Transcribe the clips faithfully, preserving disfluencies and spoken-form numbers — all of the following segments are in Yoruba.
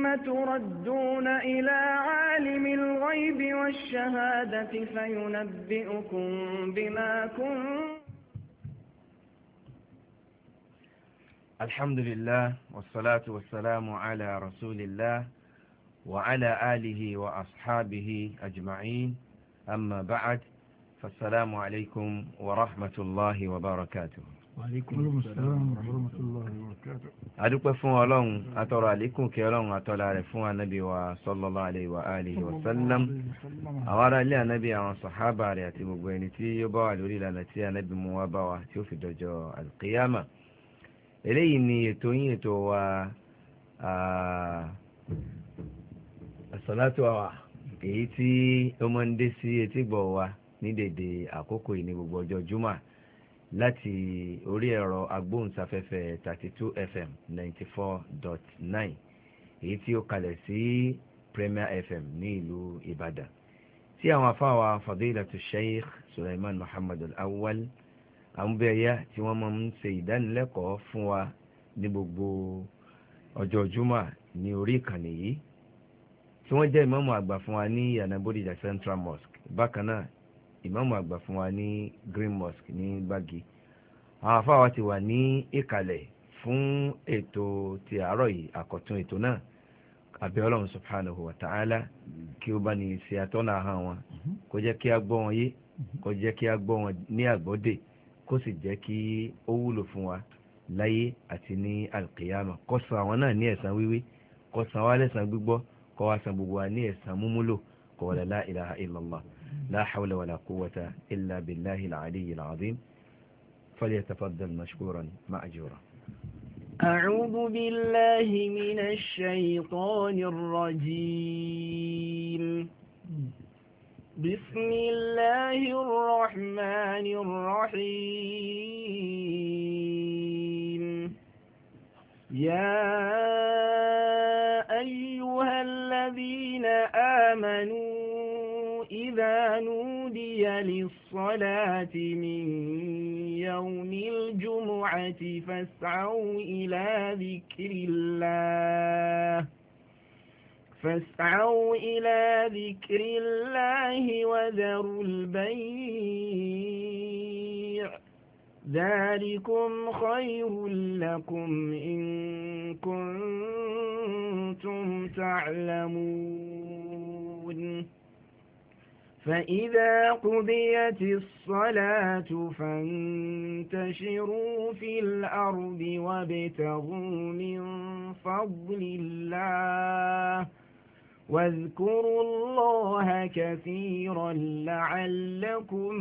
تردون إلى عالم الغيب والشهادة فينبئكم بما كنتم. الحمد لله والصلاة والسلام على رسول الله وعلى آله وأصحابه أجمعين، أما بعد، فالسلام عليكم ورحمة الله وبركاته. وعليكم السلام ورحمة الله وبركاته. adúpẹ́ fún Ọlọ́run, atọrọ àlékún kí Ọlọ́run atọ́lá rẹ̀ fún Ànábì wa sallallahu alayhi wa alihi wa sallam, àwọn ará ilé Ànábì, àwọn sàhábà rẹ̀ àti gbogbo ẹni tí ó bá wà lórí ìlànà tí Ànábì mú wá bá wa tí ó fi dọjọ́ alqiyama. Eléyìí ni ètò yín, ètò wa as-salatu àwà, èyí tí ó máa ń dé sí etí gbọ̀ wa ní dèdè àkókò yìí ní gbogbo ọjọ́ jùmọ̀ láti orí ẹ̀rọ agbóhùnsáfẹ́fẹ́ thirty-two F M ninety-four dot nine, èyí tí ó kalẹ̀ sí Premier F M ní ìlú Ìbàdàn, tí àwọn afáwa Fadilatu Sheikh Sulaiman Muhammad Al-Awwal àmúbẹ̀yà tí wọ́n máa ń ṣe ìdánilẹ́kọ̀ọ́ fún wa ní gbogbo ọjọ́ jùmọ̀ ní orí ìkànnì yìí, tí wọ́n jẹ́ ìmáàmù àgbà fún wa ní Ìyànà Bódìjà Central Mosque, bákan náà ìmáàmù àgbà fún wa ní Green Mosque ní Gbági. Àwọn afáwa ti wà ní ìkàlẹ̀ fún ètò ti àárọ̀ yìí, àkọ́tún ètò náà. Àbẹ̀ Ọlọ́run subhanahu wa ta'ala kí ó bá ní ṣe àtọ́nà ahọ́n wọn, kó jẹ́ kí a gbọ́ wọn yé, kó jẹ́ kí a gbọ́ wọn ní àgbọ́dè, kó sì jẹ́ kí ó wúlò fún wa láyé àti ní alqiyama. Kó san àwọn náà ní ẹ̀san wíwí, kó san wá lẹ́san gbígbọ́, kó wá san gbogbo wa ní ẹ̀san múmúlò, kó wala la ilaha illallah. لا حول ولا قوة إلا بالله العلي العظيم. فليتفضل مشكورا مأجورا. أعوذ بالله من الشيطان الرجيم. بسم الله الرحمن الرحيم. يا أيها الذين آمنوا إذا نودي للصلاة من يوم الجمعة فاسعوا إلى ذكر الله فاسعوا إلى ذكر الله وذروا البيع، ذلكم خير لكم إن كنتم تعلمون. فإذا قضيت الصلاة فانتشروا في الأرض وابتغوا من فضل الله واذكروا الله كثيرا لعلكم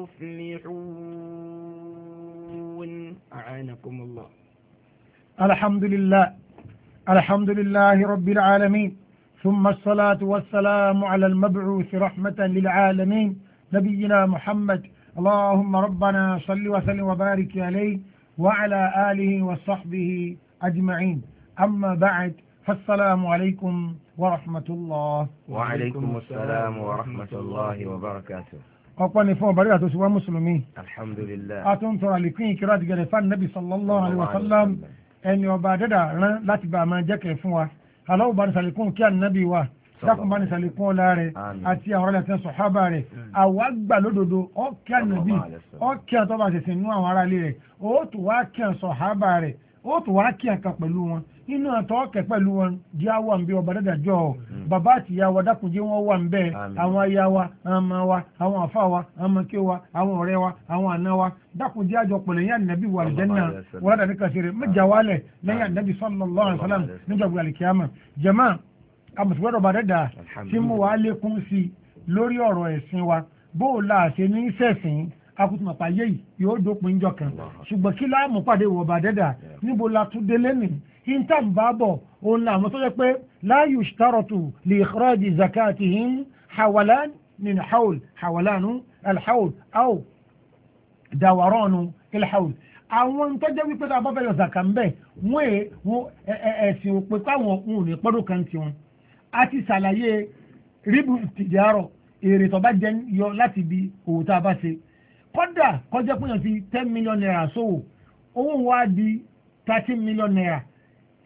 تفلحون. أعانكم الله. الحمد لله الحمد لله رب العالمين، ثم الصلاة والسلام على المبعوث رحمة للعالمين نبينا محمد. اللهم ربنا صل وسلم وبارك عليه وعلى آله وصحبه أجمعين، أما بعد، فالسلام عليكم ورحمة الله. وعليكم السلام ورحمة الله وبركاته. ọ̀pọ̀ ni fún ọ̀bàrí àtọ́sí wa mùsùlùmí. alhamdulillah. a tún tọrọ àlékún ìkírà àti gẹ̀rẹ̀ fún Nabi sallallahu alaihi wasallam, ẹni ọba dẹ́dà rán láti bá a máa jẹ́kẹ̀ fún wa. aláwọ̀ bá ní sàlékún kí ànábì wa, dákùn bá ní sàlékún ọlá rẹ̀ àti àwọn ọ̀rẹ́lẹ̀ tẹ́ sọ̀hábà rẹ̀. àwa gbà lódodo ọ̀kí ànábì, ọ̀kí àtọ́bà ṣẹ̀ṣẹ̀ nú àwọn ará ilé rẹ̀, ó tún wá kí àwọn sọ̀hábà rẹ̀, ó tún wá kí àkà pẹ̀lú wọn. inú àtọ́ ọ̀kẹ́ pẹ̀lú wọn jẹ́ àwọn àmì ọba dẹ́dàjọ́ bàbá àti ìyá wa, dákun jẹ́ wọ́n wà ń bẹ́ẹ̀, àwọn aya wa, àwọn ọmọ wa, àwọn àfa wa, àwọn ọmọké wa, àwọn ọ̀rẹ́ wa, àwọn àna wa, dákun jẹ́ àjọ pẹ̀lẹ́ yẹn ànábì wà àlùjánnà wọ́n dàbí kàṣẹ́rẹ́ mẹ́jà wálẹ̀ lẹ́yìn ànábì sallallahu alaihi wasallam níjọba àlìkíyàmà. jàmáà àmọ̀síwọ́dọ̀ ọba dẹ́dà tí mú wa lékún sí lórí ọ̀rọ̀ ẹ̀sìn wa, bó o là ṣe ní sẹ̀sìn akutumapa yéyì yóò dópin jọ kan, ṣùgbọ́n kí láàmú pàdé wọ ọba dẹ́dà níbo la tún délé nì intan bábọ̀ òun náà àwọn tó jẹ́ pé la yushtaratu li ikhraji zakatihim hawalan min hawl hawalanu alhawl aw dawaranu ilhawl. àwọn tó jẹ́ wípé tá a bá fẹ́ yọ zaka ń bẹ̀ wọ́n è wọ́n ẹ̀sìn òpin káwọn òun ní pọ́dún kan tiwọn. a ti ṣàlàyé ríbù tìjárọ̀, èrè tó bá jẹ́ yọ láti ibi òwò tá a bá ṣe. kọ́dà kọjá pé yàn ti ten million naira sówò, owó wa di thirteen million naira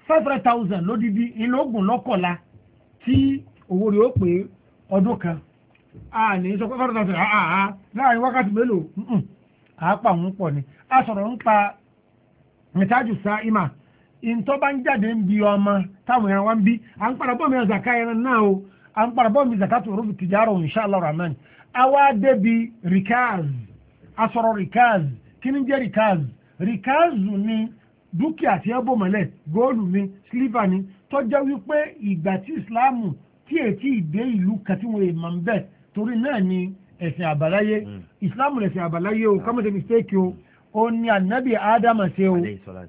five hundred thousand lódìdí ìlógún lọ́kọ̀ọ́la tí owó rẹ̀ ó pé ọdún kan a ní sọ pé five hundred thousand àà láàrin wákàtí mélòó àápà òun pọ̀ ni a sọ̀rọ̀ ń pa mẹ́tájù sa ìmà ìntọ́ bá ń jáde ń bi ọmọ táwọn ẹran wá ń bí à ń padà bọ́ mi ọ̀zàká ẹran náà o à ń padà bọ́ mi zakatu rúbi tìjárọ̀ inshallah rahman àwa débi rikaz asọ̀rọ̀ rikaz kí ni jẹ́ rikaz rikaz ni dúkìá tí ẹ bò mọ́lẹ̀ góòlù ni sílífà ni tọ́jọ́ wípé ìgbà tí ìsìláàmù tí ètí ìdé ìlú kan tí wọ́n èèmọ̀ ń bẹ̀ torí náà ni ẹ̀sìn àbáláyé ìsìláàmù lẹ̀sìn àbáláyé o kọ́mọ̀tẹ́ mistake o ó ní ànábì ádámà ṣe o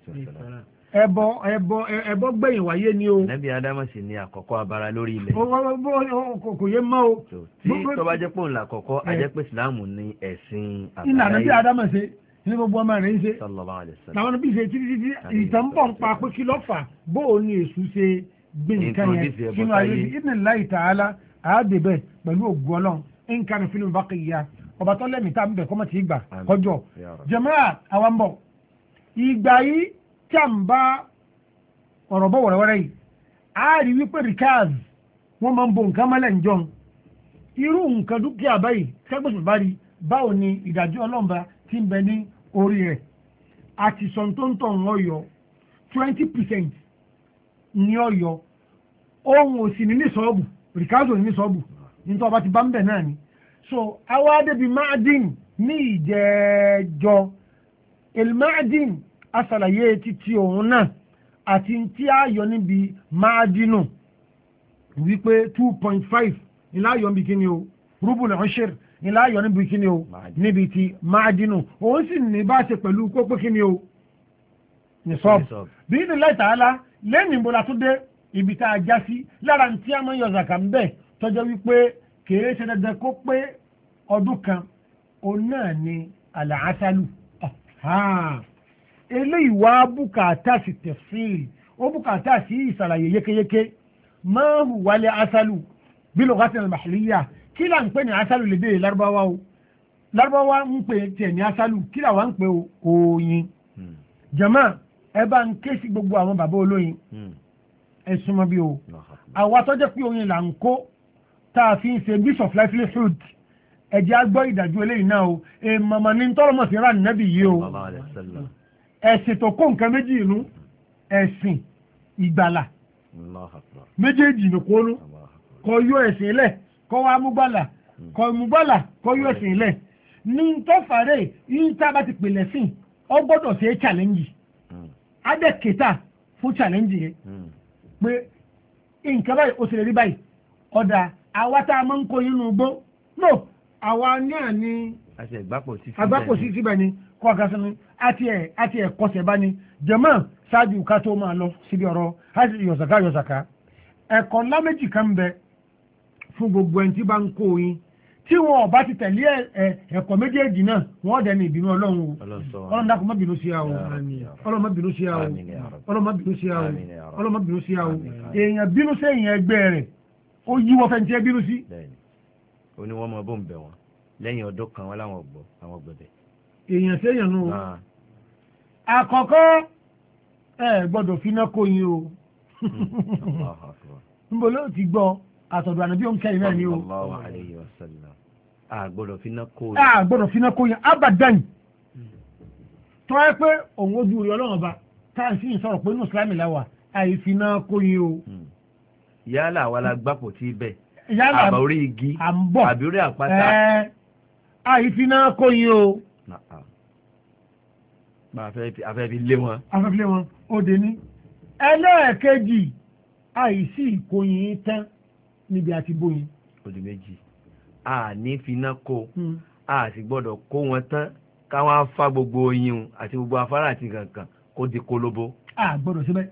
ẹbọ ẹbọ ẹbọ gbẹ̀yìn wáyé ni o. ànábì ádámà sì ni àkọ́kọ́ abara lórí ilẹ̀. kò yé mọ́ o. tí tó bá jẹ́ pé òun làkọ́kọ́ a jẹ́ pé ìsìláàmù ni ẹ̀sìn àbáláyé. ìlànà bí ádámà ṣe ní gbogbo ọmọ rẹ̀ ń ṣe. sallallahu alaihi wasallam. làwọn bí ṣe títí títí ìtàn bọ̀ ń pa pé kí ló fà bó o ní èṣù ṣe gbé nǹkan yẹn sínú ayé bí idhnillahi ta'ala àádébẹ̀ pẹ̀lú ògùn ọlọ́run nǹkan fílùmù bá kìí ya ọba tó lẹ́mìí tá à ń bẹ̀ kọ́mọ̀ tí ì gbà kọjọ. jàmáà àwọn bọ̀ ìgbà yìí tí à ń bá ọ̀rọ̀ bọ̀ wẹ̀rẹ̀wẹ̀rẹ̀ yìí a rí wípé rikaz wọ́n máa ń bo nǹkan mọ́lẹ̀ ń jọun irú nǹkan dúkìá báyìí kẹ́gbẹ́sì bá rí báwo ni ìdájọ́ ọlọ́mba ti ń bẹ ní orí rẹ̀ àti sọ̀ńtóńtọ̀ ń ọ̀yọ́ twenty percent ní ọ̀yọ́ ohun òsì ní ní sọ́ọ̀bù rikaz ò ní ní sọ́ọ̀bù nítorí ọba ti bá ń bẹ̀ náà ni so awa débi máàdín ní ìjẹ́jọ́ elmáàdín asàlàyé títí òun náà àti tí a yọ níbi máàdínù wípé two point five nílá yọ níbi kíni o rúbùlù ọ̀ṣẹ́r nílá yọ níbi kíni o níbi ti máàdínù òun sì ní bá ṣe pẹ̀lú kópé kíni o ní sọ́ọ̀bù bí ní láìtàálá lẹ́yìn ìbòlá tó dé ibi tá a já sí lára tí a máa yọ zàkà ń bẹ̀ tọ́jọ́ wípé kèé ṣe dandan kó pé ọdún kan òun náà ni àlàáṣálù eléyìí wá bùkátà sí tẹ̀fíìl ó bùkátà sí ìsàlàyé yékéyéké máa hù wálé asálù bí lọ́gàtì al-mahliyya kí là ń pè ní asálù lè dé lárúbáwá o lárúbáwá ń pè tiẹ̀ ní asálù kí là wá ń pè oyin jama ẹ bá ń ké sí gbogbo àwọn bàbá olóyin ẹ súnmọ́ bí o àwa tó jẹ́ pé oyin là ń kó tá a fi ń ṣe beast of livelihood ẹ̀jẹ̀ agbọ́ ìdájọ́ eléyìí náà o èèmọ̀mọ̀ ní tọ́lọ́mọ̀ sí ra nẹ́bì yìí o ẹ̀sìn tó kó nǹkan méjì inú ẹ̀sìn ìgbàlà méjèèjì ní kónú kọ yọ ẹ̀sìn ilẹ̀ kọ wá mú gbàlà kọ mú gbàlà kọ yọ ẹ̀sìn ilẹ̀ ní tọ́fàrẹ́ yìí tá a bá ti pè lẹ́sìn ọ gbọ́dọ̀ ṣe challenge adẹ́kẹta fún challenge yẹn pé nǹkan báyìí ó ti lè rí báyìí ọ̀dà àwa tá a máa ń kó inú gbó no àwa náà ni agbápò sí síbẹ̀ ni kọ́ ọ̀gá sínú àti ẹ̀ àti ẹ̀ kọsẹ̀ bá ní jẹ̀mọ́ ṣáájú ká tó máa lọ síbi ọ̀rọ̀ láti yọ̀sàká yọ̀sàká ẹ̀kọ́ ńlá méjì kan ń bẹ fún gbogbo ẹni tí bá ń kó oyin tí wọn ò bá ti tẹ̀lé ẹ̀kọ́ méjèèjì náà wọ́n dẹ̀ ní ìbínú ọlọ́run o ọlọ́run dákun má bínú sí a o ọlọ́run má bínú sí a o ọlọ́run má bínú sí a o ọlọ́run má bínú sí a o èèyàn bínú sí èèyàn ẹgbẹ́ rẹ̀ ó yíwọ́ fẹ́ tí ẹ bínú sí. ó ní wọ́n mọ bó ń bẹ̀ wọ́n lẹ́yìn ọdún kan wọ́n láwọn ọ̀gbọ́ àwọn ọ̀gbẹ̀bẹ̀. èèyàn séèyàn nù. àkọ́kọ́ ẹ gbọ́dọ̀ finá kó yín o nbọ ló ti gbọ́ àtọ̀dọ̀ àná bí ó ń kẹ́rin náà ni o. a gbọ́dọ̀ finá kó yín. a gbọ́dọ̀ finá kó yín abadan tó wáyé pé òun ojú rẹ̀ ọlọ́run ọba tá à ń sì sọ̀rọ̀ pé inú islámì láwà àìfiná kó yín o. yálà wa la gbapò tí bẹ́ẹ̀ yálà àbá orí igi àbí orí àpáta. àìfiná kó yín o. afẹ́ fi lé wọn. afẹ́ fi lé wọn ó dé ní. ẹlẹ́ẹ̀kejì àìsí ìkóyin tán níbi àti bóyin. odi méjì a ní finá kó a sì gbọ́dọ̀ kó wọn tán káwọn afá gbogbo oyin àti gbogbo afárá àti kankan kó di kólóbó. a gbọ́dọ̀ síbẹ̀.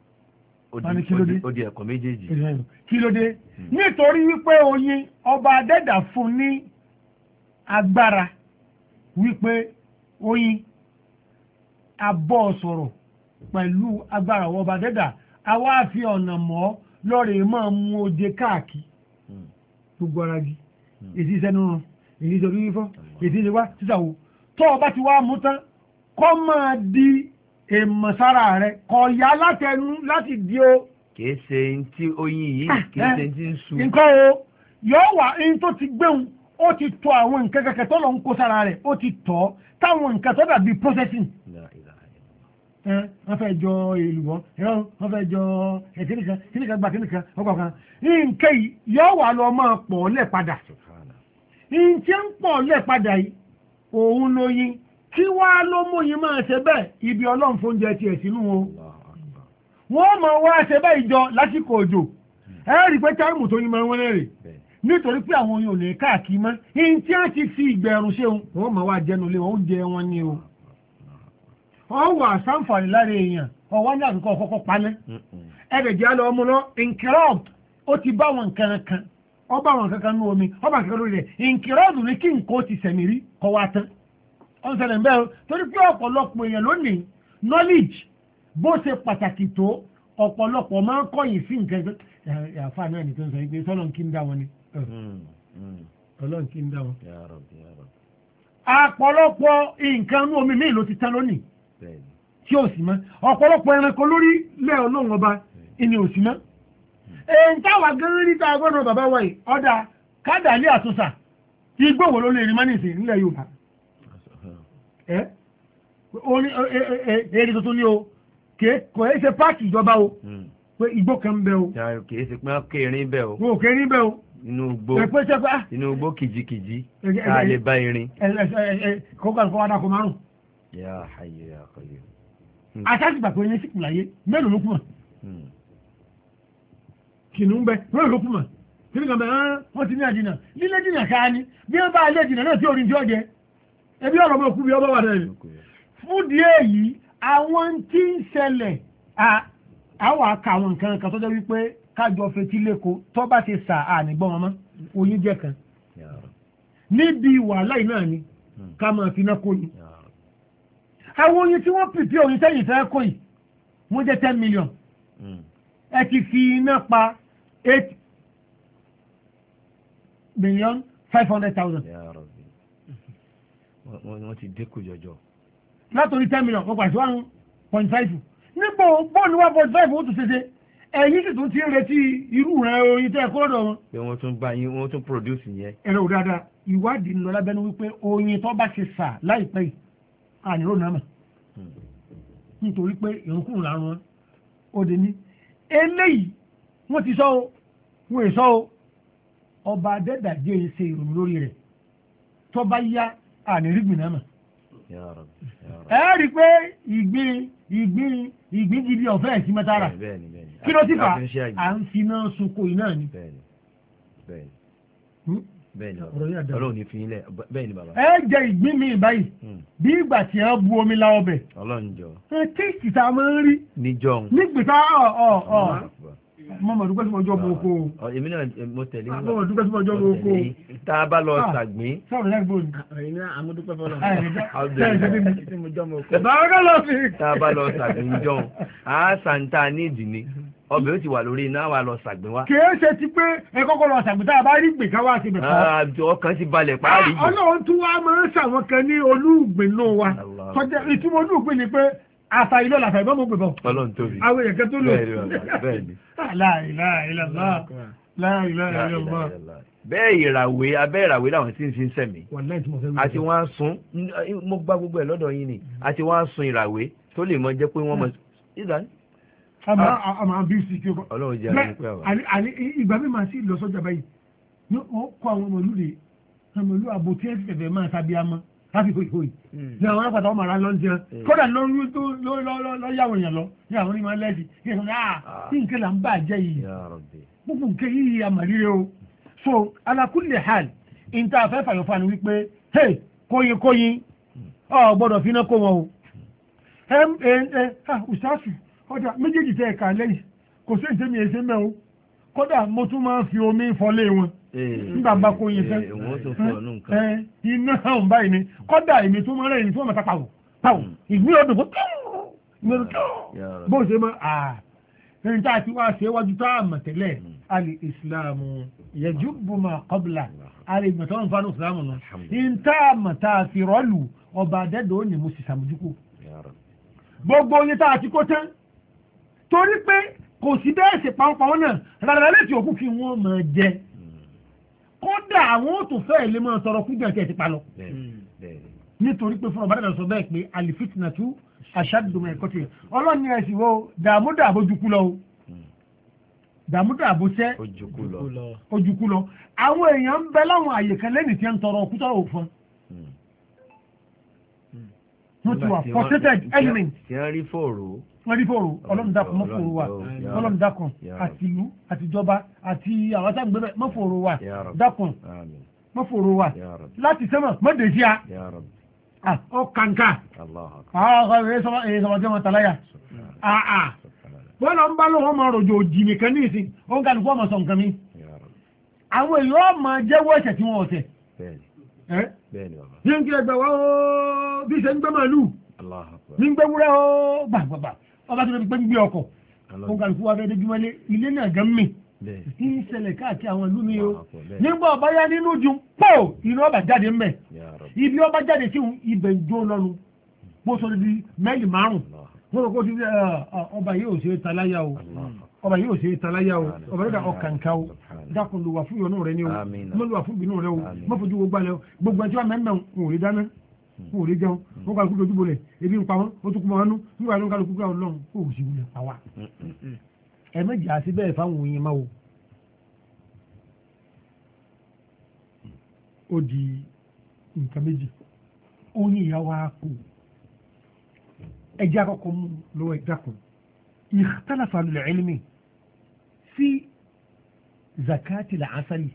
ó di ẹ̀kọ́ méjèèjì. kí ló dé nítorí wípé oyin ọba adẹ́dà fún ní agbára wípé oyin abọ́ sọ̀rọ̀ pẹ̀lú agbára ọba adẹ́dà àwa fi ọ̀nà mọ́ lọ́rẹ̀ máa mú oje káàkiri gbogbo ara gi èsì ìṣẹ́nu ràn èyí ìṣòro yífọ́ èsì ìṣẹ́wá títàwó tó ọba ti wá mú tán kọ́ máa di èèmọ̀ sára rẹ̀ kọ̀ ya látẹnu láti di o. kìí ṣe tí oyin yìí kìí ṣe tí ń sun. nǹkan o yóò wà ẹni tó ti gbéhùn ó ti tọ́ àwọn nǹkan kẹ̀kẹ́ tó lọ ń kó sára rẹ̀ ó ti tọ́ táwọn nǹkan tó dàbí processing. wọ́n fẹ́ jọ èlùbọ́ wọ́n fẹ́ jọ kíníkan kíníkan gba kíníkan ọkọ̀ kan nǹkan yìí yóò wà lọ máa pọ̀ lẹ̀ padà. nǹkan ń pọ̀ lẹ̀ padà yìí òun lóyin kí wá ló móyin máa ṣe bẹ́ẹ̀ ibi ọlọ́run fóúnjẹ tiẹ̀ sínú o. wọ́n mọ̀ wá ṣe bẹ́ẹ̀ jọ lásìkò òjò ẹ rí pé táìmù tó yín máa ń wọ́n lẹ́rìí nítorí pé àwọn oyin ò lè káàkiri mọ́ ihun tí wọ́n ti fi ìgbẹ̀rún ṣe wọ́n máa wá jẹnu lé wọn oúnjẹ wọn ni o. wọ́n wà sáǹfààní lára èèyàn ọwọ́ ní àkókò ọkọ̀ paná ẹ̀rẹ̀jẹ̀ alọ́ ọmọ lọ nkìrọ́ọ̀d ó ti bá wọn nǹkan kan ọ bá wọn kankan nú omi ọ bá kankan lórí rẹ̀ nkìrọ́ọ̀dù ní kí nǹkan ó ti sẹ̀mí rí kọ́ wá tán. ọ̀n ṣẹlẹ̀ bẹ́ẹ̀ o torí pé ọ̀pọ̀lọpọ̀ èèyàn lónìí knowledge bó ṣe pàtàkì tó ọ̀pọ̀lọpọ̀ máa ń kọ̀yìn sí nǹkan ẹgbẹ́ àfa náà ní tó ń sọ pé sọ́lọ́n kí ń dá wọn ni ọlọ́run kí ń dá wọn. ọ̀pọ̀lọpọ̀ nǹkan nú omi míì ló ti tán lónìí tí ò sí mọ́ ọ̀pọ̀lọpọ̀ ẹranko lórí lẹ́ ọlọ́run ọba ìní ò sí mọ́. èyí táwa gẹ́gẹ́ níta agbọ́dọ̀ bàbá wa yìí ọ̀dà kádàlẹ́ àtúnṣà igbó wo ló lè rí mánìsì nílẹ̀ Yorùbá ẹ èrè tuntun ni o kò é ṣe páàkì ìjọba o pé igbó kan ń bẹ o. kì í ṣe pé wọ́n kéèrín bẹ́ẹ̀ o. wọ́n kéèrín bẹ́ẹ̀ o. inú igbó inú igbó kìjikìji tá a lè bá irin. kókò àlùkò wa dàkọ márùn. yà á yẹ yà á kọ yẹ. àtàkì gbà pé ẹni sì kù láyé mélòó ló kù mọ̀. kìnnìún bẹ mélòó ló kù mọ̀. kíni kan bẹ wọ́n ti ní àdínà lílé dínà káà ni bí wọ́n bá ilé dínà náà tí orin tí ó jẹ ẹbí ọ̀rọ̀ mọ̀ kú bí ọba wà náà fún díẹ̀ yìí àwọn tí ń ṣẹlẹ̀ àwọn àka àwọn nǹkan kan tó jẹ́ wípé kájọ fetí lẹ́kọ̀ọ́ tó bá ti sà á nígbọ́n wọn mọ́ oyin jẹ́ kan níbi wàhálà yìí náà ni ká máa fi náà kó yìí àwọn oyin tí wọ́n pìpì oyin tẹ́yìn fẹ́ kó yìí wọ́n jẹ́ ten million ẹ ti fi iná pa eight million five hundred thousand. wọ́n ti dínkù jọjọ. látòrí ten million wọ́n pàṣẹ one point five níbo bọ́ọ̀lù one point five ó tún ṣeṣe ẹ̀yìn sì tún ti ń retí irú rẹ̀ oyin tẹ́ ẹ̀kọ́ lọ́dọ̀ wọn. pé wọ́n tún bá yín wọ́n tún produce yẹn. ẹ̀rọ ò dáadáa ìwádìí ń lọ lábẹ́nu wípé oyin tó bá ṣe sà láìpẹ́ yìí àníró náà mọ̀ nítorí pé ìrúnkùn làwọn òde ní eléyìí wọ́n ti sọ o wọ́n èso o ọba adẹ́dàjẹ́ ṣe ìròyìn lórí rẹ̀ tó bá yá ànírígbìn náà mọ̀. ẹ rí i pé ìgbín ìgbín ìgbín gidi ọ̀fẹ́ ẹ̀sìn mẹ́tara kí ló ti fà à ń fi náà sunko iná ni. bẹ́ẹ̀ni ọlọ́run ní fi ilẹ̀ bẹ́ẹ̀ni bàbá. ẹ jẹ ìgbín mi báyìí bí ìgbà tí ẹ bu omi la ọbẹ̀. ọlọ́run jọ. ẹ tíìsì tá a máa ń rí. níjọ́. nígbìtá ọ̀ ọ̀ ọ̀ mọ́mọ́ dúpẹ́ sí ọjọ́ mọ́ oko. èmi náà mo tẹ̀lé wọn. mọ́mọ́ dúpẹ́ sí ọjọ́ mọ́ oko. tá a bá lọ sàgbín. sọ̀rọ̀ yẹn gbòòdì. èmi náà àmúdúpẹ́ fọlọ́. bàbá lọ sí. tá a bá lọ sàgbín jọ a sàǹtà nídìí ni ọbẹ̀ ó ti wà lórí iná wa lọ sàgbín wa. kì í ṣe ti pé ẹ kọ́kọ́ lọ sàgbín tá a bá rí gbè ká wá sí ibẹ̀ kọ́. ọkàn ti balẹ̀ páàrí jù. ọlọ́run tún wá máa ń ṣàwọn kan ní olúùgbìn náà wa tọ́jà ìtumọ̀ olúùgbìn ni pé àfà ìlọ làfà ìbọn mọ̀ gbẹ̀bọ̀. ọlọ́run tóbi. àwọn èèyàn kan tó lò. bẹ́ẹ̀ ni. la ilaha illallah la ilaha illallah. bẹ́ẹ̀ ìràwé abẹ́ ìràwé làwọn tí ń fi ń sẹ̀mí. àti wọ́n á sun mo gbá gbogbo ẹ̀ lọ́dọ̀ yín ni àti wọ́n á sun ìràwé tó lè mọ jẹ́ pé wọ́n mọ. àmà àmà bí sí kí o kọ́. ọlọ́run jẹ́ àmì pẹ́ wa. àní ìgbà mi máa sí lọ sọ́jà báyìí ní wọ́n kọ́ àwọn ọmọ olúde ọmọ olú àbò tí ẹ ti tẹ̀fẹ̀ máa sábẹ́ àmọ́ láti kó ìkó yìí ní àwọn ọlọ́pàá ọmọ ara lọ́njẹ kódà lọ́rú tó lọ́yàwó èèyàn lọ ní àwọn onímọ̀ lẹ́sì ní ẹ̀sán náà tí nǹkan là ń bà jẹ́ yìí gbogbo nǹkan yìí àmàlíre o so ala kulli hal ìta afẹ́ fàyọ̀fà ni wípé hey kóyin kóyin ọ gbọ́dọ̀ fi iná kó wọn o ẹ ẹ ẹ ustaasu ọjà méjèèjì tẹ ẹ̀ka lẹ́yìn kò sí ìṣẹ́mi ẹ̀ṣẹ́ mẹ́ o kódà mo tún máa ń fi omi fọlé wọn nígbà bá kó yin fẹ́ iná hàn báyìí ni kọ́dà èmi tó máa rẹ̀ ní tí wọ́n máa ta pàwọ̀ pàwọ̀ ìgbín ọdún fún bó ṣe máa à ẹni tá a ti wá ṣe wájú tá a mọ̀ tẹ́lẹ̀ alì ìsìláàmù yajubu ma qabla alì ìgbàtà wọn fánú ìsìláàmù náà ní tá a mọ̀ tá a fi rọ́ọ̀lù ọba àdẹ́dọ̀ ní mo sì sàmójúkú gbogbo oyin tá a ti kó tán torí pé kò sí bẹ́ẹ̀ sì pàápàá náà rárá létí òkú kí wọ́n máa jẹ kódà àwọn òtún fẹ́ẹ̀ lè máa tọrọ fún jẹ́ ti pa lọ nítorí pé fún ọba dàda sọ bẹ́ẹ̀ pé àlìfitìnà tú aṣáàdùnmọ̀ ẹ̀kọ́ tiẹ̀ ọlọ́ni ẹ̀ sì wo dààmú dààbò jukú lọ o dààmú dààbò sẹ́ ojúkú lọ àwọn èèyàn ń bẹ láwọn àyè kan lẹ́nìí tí ń tọrọ òkú tọrọ òfin wọ́n ti wà frustrated element tí wọ́n rí fòrò wọ́n rí fòrò ọlọ́run dákun mọ́ fòrò wa ọlọ́run dákun àti ìlú àtijọba àti àwọn tá à ń gbé bẹ́ẹ̀ mọ́ fòrò wa dákun mọ́ fòrò wa láti sẹ́mọ̀ mọ́ dèjì a ọ kàǹkà èyí sọmọ tí wọ́n tàláyà wọ́n lọ ń bá lọ́wọ́ máa rọ̀jò òjì nìkan ní ìsìn ó ń kàlùkù ọmọ sọ nǹkan mi àwọn èèyàn máa jẹ́wọ́ ẹ̀ṣẹ̀ tí wọ́n ọ̀sẹ̀ ní kí ẹgbẹ̀ wọ́n bí ṣe ń gbé màálù ní gbé wúrẹ́ ó gbàgbàgbà ọba tó lè pé ń gbé ọkọ̀ ó ń kàlùkù wá fẹ́ déjúmọ́lé ilé náà gan mi tí ń ṣẹlẹ̀ káàkiri àwọn ìlú mi o nígbà ọba yá nínú ju pọ̀ inú ọba jáde ń bẹ̀ ibi ọba jáde sí ibẹ̀ ń jó lọ́nu bó sọ di mẹ́lì márùn wọ́n rò kó ti ọba yóò ṣe taláyà o ọba yóò ṣe taláyà o ọba yóò dá ọkànká o dákun lù wà fún ìyọnú rẹ ni o mọ́ lù wà fún ìbínú rẹ o mọ́ fojú gbogbo alẹ́ o gbogbo ẹjọ́ mẹ́mẹ́ ń wò lè dáná ń wò lè jẹun wọ́n kàlùkù dojú bolẹ̀ ebi ń pa wọn ó tún kú mọ́ wọn nú nígbà tó ń kàlùkù gbà ọlọ́run ó sì wulẹ̀ pa wá ẹ méjì àti bẹ́ẹ̀ fáwọn òyìn máa wò ó di nǹkan méjì ó ní ìyàwó àpò ẹjẹ́ àkọ́kọ́ mú lọ́wọ́ ìdákùn ikhtalafa al-ilmi fi zakati al-asali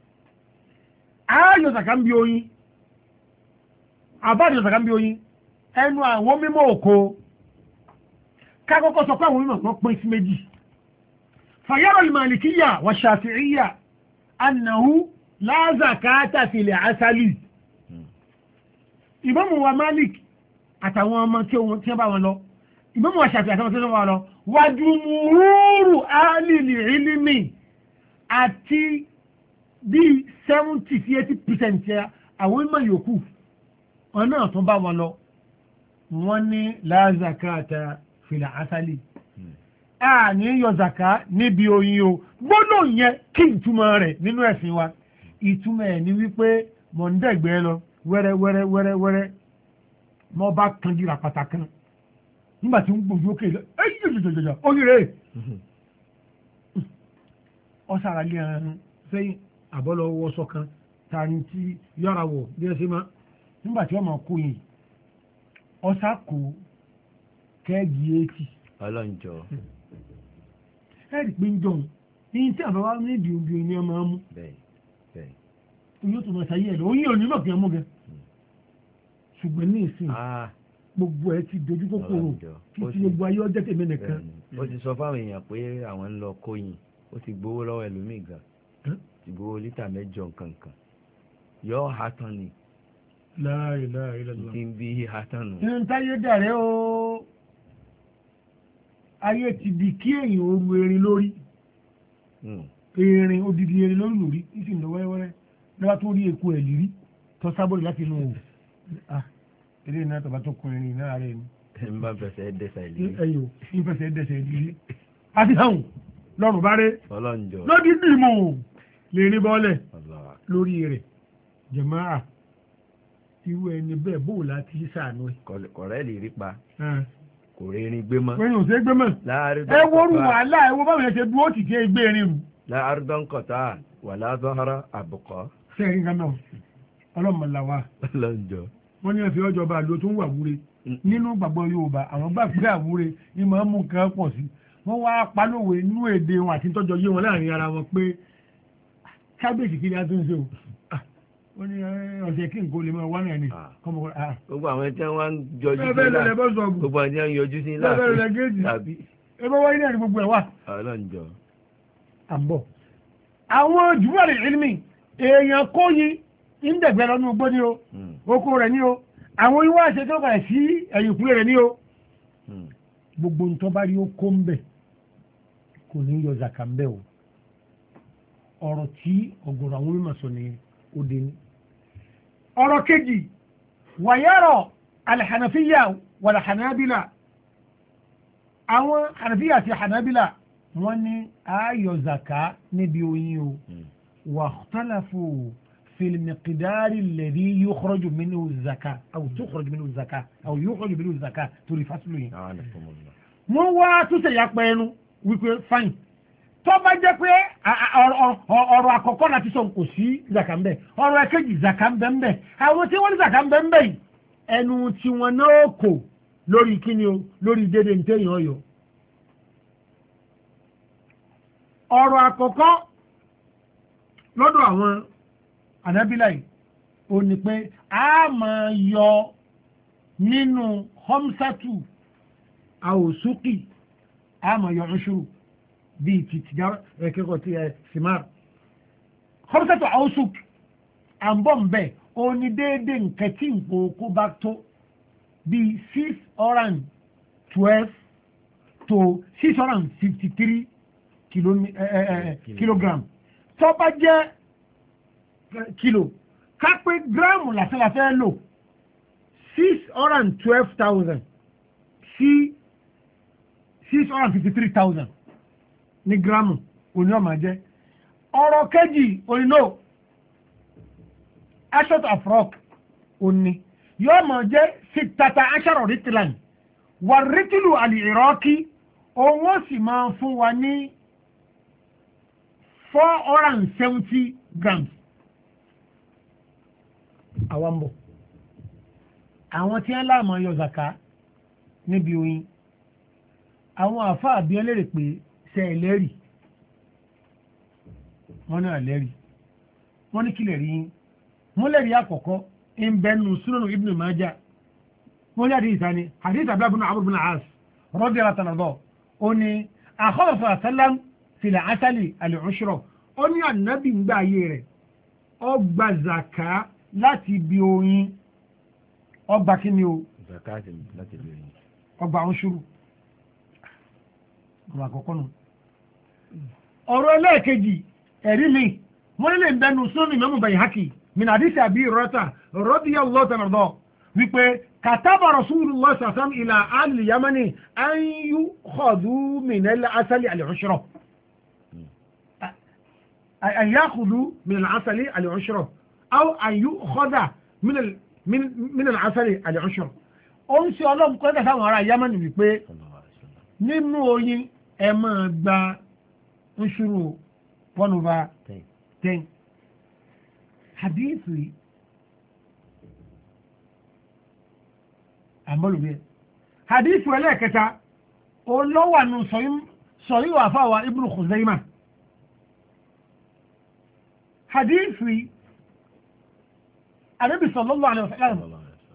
ayọ̀ zaka ń bí oyin àbájọ̀ zaka ń bí oyin ẹnu àwọn mímọ́ òkò kákọ́kọ́ sọ pé àwọn mímọ̀ wọ́n pín sí méjì fayara al-malikiyya wa shafi'iyya annahu la zakata fi al-asali Ìmámù wa Malik àtàwọn ọmọ tí wọ́n tí wọ́n bá wọn lọ Ìmámù wa Ṣàfi'í àtàwọn tí wọ́n bá wọn lọ wa jumhuru alil ilmi àti bí seventy sí eighty percent àwọn ìmọ̀ yòókù wọn náà tún bá wọn lọ wọ́n ní la zakata fil asali a ní yọ zaka níbi oyin o gbọ́dọ̀ yẹn kí ìtumọ̀ rẹ̀ nínú ẹ̀sìn wa ìtumọ̀ ẹ̀ ní wípé mọ̀ ń dẹ̀gbẹ́ lọ wẹ́rẹ́ wẹ́rẹ́ wẹ́rẹ́ wẹ́rẹ́ mọ́ bá kan jíra pàtàkì nígbà tí ń gbòjú òkè lọ ẹ̀yìn jọjọjọjọ oríire ọ̀sára lé ẹran sẹ́yìn àbọ́lọ wọ́sọ kan tààrí tí yára wọ̀ bí ẹ ṣe máa nígbà tí wọ́n máa kó yìí ọ̀sá kò kẹ́ẹ̀gì etí ọlọ́njọ́ ẹ̀rì pé ń jọun ní tí àbáwá ní ìdí òbí ní ọmọ ọmú yóò tó máa ṣayé ẹ̀ lọ oyin ò ní mọ̀ kí ọmọ gẹ ṣùgbọ́n ní ìsìn gbogbo ẹ ti dojú kòkòrò kí ti gbogbo ayé ọjọ́ tèmi nìkan. ó ti sọ fáwọn èèyàn pé àwọn ń lọ kóyin ó ti gbowó lọ́wọ́ ẹlòmíì gan ti gbowó lítà mẹ́jọ nǹkankan yọ ha tán ni. láàyè láàyè lọ́la. ti ń bí ha tán nù. ní táyé dàrẹ́ o ayé ti di kí èèyàn oru erin lórí erin odidi erin lórí lórí ìsìn lọ wẹ́rẹ́wẹ́rẹ́ lọ́wọ́ tó rí eku ẹ̀ lírí tó sábọ̀dì láti inú òwò ah eré iná tọba tó kun irin náà rẹ̀ ni. ẹ ń bá fẹsẹ̀ dẹ́sẹ̀ ìlú. ẹyọ ń fẹsẹ̀ dẹ́sẹ̀ ìlú. àti hàn lọ́rùn bá rẹ̀. ọlọ́njọ́. lódì dìmọ̀ lè rí bọ́ọ̀lẹ̀ lórí rẹ̀ jẹ̀máà irú ẹni bẹ́ẹ̀ bó láti sànú ẹ̀. kọ̀rẹ́ lè rí pa kò rí irin gbé mọ́. wọ́n yóò ṣe gbé mọ́. ẹ wọ́rù wàhálà ẹ wọ́n báwọn yẹn ṣe dúró tì kí gbé irin mu. láàárọ̀ dọ́ńkọ̀tà wà lázọ́hárà àbùkọ́. sẹ́yìn kan náà ọlọ́mọláwa. ọlọ́njọ́. wọ́n ní ẹ̀fẹ́ ọjọba àlọ́ tó ń wà wúre nínú gbàgbọ́ Yorùbá àwọn gbà pé àwúre ní máa ń mú nǹkan pọ̀ sí wọ́n wá palówe inú èdè wọn àti tọ́jọ́ yé wọn láàrin ara wọn pé kábíyèsí kí ni a tún ń ṣe o wọ́n ní ọ̀sẹ̀ kí nǹkan lè máa wá náà ni. gbogbo àwọn ẹni tí wọ́n ń yọjú sí ilá gbogbo àwọn ẹni tí wọ́n ń yọjú sí ilá tàbí. ẹ bá wáyé náà ni gbogbo ẹ̀ wà. ọlọ́njọ́. àbọ̀ àwọn jùmọ̀rì ìlmi èèyàn kóyin ìndẹ̀gbẹ́ lọ́nà ogbó ni o oko rẹ̀ ni o àwọn ìwé àṣẹ tó bàrẹ̀ sí ẹ̀yìn ìpínlẹ̀ rẹ̀ ni o gbogbo ń tọ́ba rí ó kó ń bẹ̀ kò ní yọ zaka ń bẹ̀ o ọ̀rọ̀ tí ọ̀gọ̀rọ̀ àwọn mímọ̀ sọ ni ó dé ní. ọ̀rọ̀ kejì wàyẹ̀rọ̀ alhànàfíyà wàlhànàbílà àwọn Hanafiya àti Hanabila wọ́n ní ayọ̀ zaka níbi oyin o wa ikhtalafu fil miqdari alladhi yukhraju minhu zaka aw tukhraju minhu zaka aw yukhraju minhu zaka torí fásilò yẹn. wọ́n wá tún ṣe yàpẹ̀ ẹnu wípé fine tó bá jẹ́ pé ọ̀rọ̀ àkọ́kọ́ láti sọ kò sí zaka ń bẹ ọ̀rọ̀ ẹ̀kejì zaka ń bẹ ń bẹ àwọn tí wọ́n ní zaka ń bẹ ń bẹ yìí ẹnu tí wọ́n náà kò lórí kíni o lórí dédé ní téèyàn ọyọ. ọ̀rọ̀ àkọ́kọ́ lọ́dọ̀ àwọn ànábìlà yìí ó ní pé a máa yọ nínú homsatu àwòsúkì a máa yọ ọ̀ṣùrù bíi ti tìjà ẹ̀kẹ́kọ̀ọ́ ti ẹ̀ simar homsatu àwòsúkì à ń bọ̀ ń bẹ̀ ó ní déédéé nǹkan tí nǹkan kó bá tó bíi six hundred twelve to six hundred fifty three kilogram tó bá jẹ́ kilo ká pé gíráàmù làtẹ́làfẹ́ lò six hundred twelve thousand sí six hundred fifty three thousand ní gíráàmù òní ọmọ jẹ́ ọ̀rọ̀ kejì òní ashot of rock òní yóò mọ̀ jẹ́ sitata asharo ritilan wà ritilu al-iraqi òun ó sì máa fún wa ní four hundred and seventy grams. àwọn bọ̀ àwọn tí wọ́n láàmú yọ zaka níbi oyin àwọn àfáà bí ẹlẹ́rìí pé ṣe ẹlẹ́rìí wọ́n ní ẹlẹ́rìí wọ́n ní kílẹ̀ rí yín múlẹ̀rí àkọ́kọ́ ń bẹnu Sunan Ibn Majah wọ́n ní àdéhìí sani àdéhìí tàbí abúlé Amr ibn As radiyallahu anhu ó ní àkọ́lọ́fà sálám sílẹ̀ asálì al-ushra ó ní ànábì ń gbà ayé rẹ̀ ó gba zaka láti bí oyin ọgbà kí ni o ọgbà ọ̀ṣùrù ọ̀rọ̀ àkọ́kọ́ nù ọ̀rọ̀ ẹlẹ́ẹ̀kejì ẹ̀rí mi wọ́n lè ń bẹnu Sunan Imam Bayhaqi min hadisi Abi Hurairah radiyallahu ta'ala anhu wípé kataba Rasulullah sallallahu alaihi wasallam ila ahli Yamani an yukhadhu min al-asali al-ushra an yakhudhu min al-asali al-ushra aw an yukhadha min al min min al-asali al-ushra ó ń ṣe ọlọ́run kọ́ ẹ̀dá sáwọn ará Yamani wípé nínú oyin ẹ máa gba ushuru one over ten hadithi àmọ́lùmí hadithi ẹlẹ́ẹ̀kẹta olówànú sọ̀rí wà fáwà Ibn Khuzaimah hadithi Ànábì sallallahu alaihi wasallam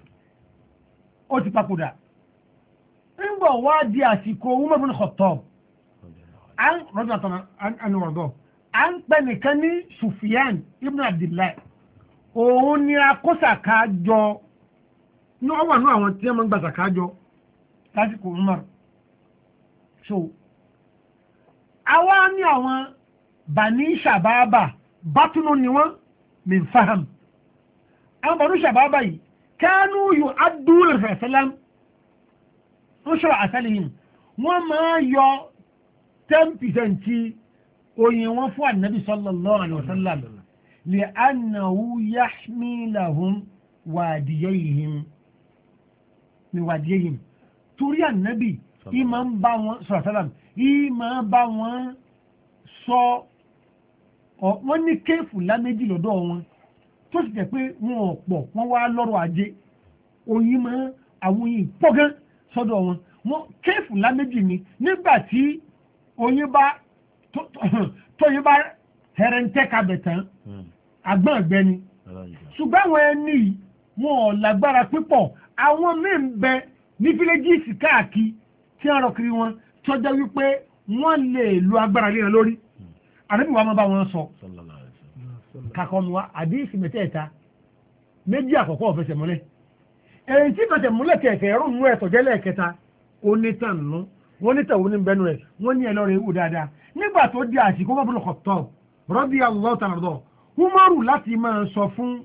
ó ti papòdà nígbà wá di àsìkò Umar ibn Khattab an rọ́jọ́ àtàwọn a ń pẹ́ nìkan ní Sufyan ibn Abdillah òun ni akọ́sàkájọ ní ọwà ní àwọn tí wọ́n gbà sàkájọ lásìkò Umar so àwa ní àwọn Bani Shababa bátúnú ni wọ́n min faham àwọn Bani Shababa yìí kánú yóò adúrò fẹ̀sẹ̀lám ń ṣọ́ àtàlẹ́yìn wọ́n máa yọ ten percent oyin wọn fún ànábì sallallahu alaihi wasallam li annahu yahmi lahum wadiyayhim ni wadiyayhim torí ànábì ìmọ̀ ń bá wọn sallallahu alaihi wasallam ìmọ̀ bá wọn sọ wọ́n ní kéèfù láméjì lọ́dọ̀ wọn tó sì jẹ́ pé wọn ò pọ̀ wọ́n wá lọ́rọ̀ ajé oyin mọ́ àwọn oyin pọ́gán sọ́dọ̀ wọn wọ́n kéèfù láméjì ni nígbà tí oyin bá tóyí bá hẹrẹntẹ́ kabẹ̀ tán àgbọ̀n ọ̀gbẹ́ni ṣùgbọ́n àwọn ẹni wọn ò lágbára pípọ̀ àwọn míì ń bẹ ní fílẹ́jìsì káàkiri tí wọ́n rọ kiri wọn tọ́jọ́ wípé wọ́n lè lo agbára lé wọn lórí àdébí wa máa bá wọn sọ kakọ mu wa àdéhìsì mẹ́tẹ̀ẹ̀ta méjì àkọ́kọ́ ọ̀fẹsẹ̀ múlẹ̀ èyí tí fẹsẹ̀ múlẹ̀ kẹ̀kẹ́ ẹ̀rọ nù ẹ̀ tọ́jẹ́ lẹ́ẹ̀kẹta ó ní tàn nù wọ́n ní tẹ̀wọ́n ní bẹ́nu rẹ̀ wọ́n ní ẹlọ́rẹ̀ ewu dáadáa nígbà tó di àsìkò Umar ibn Khattab radiyallahu ta'ala anhu Umaru láti máa sọ fún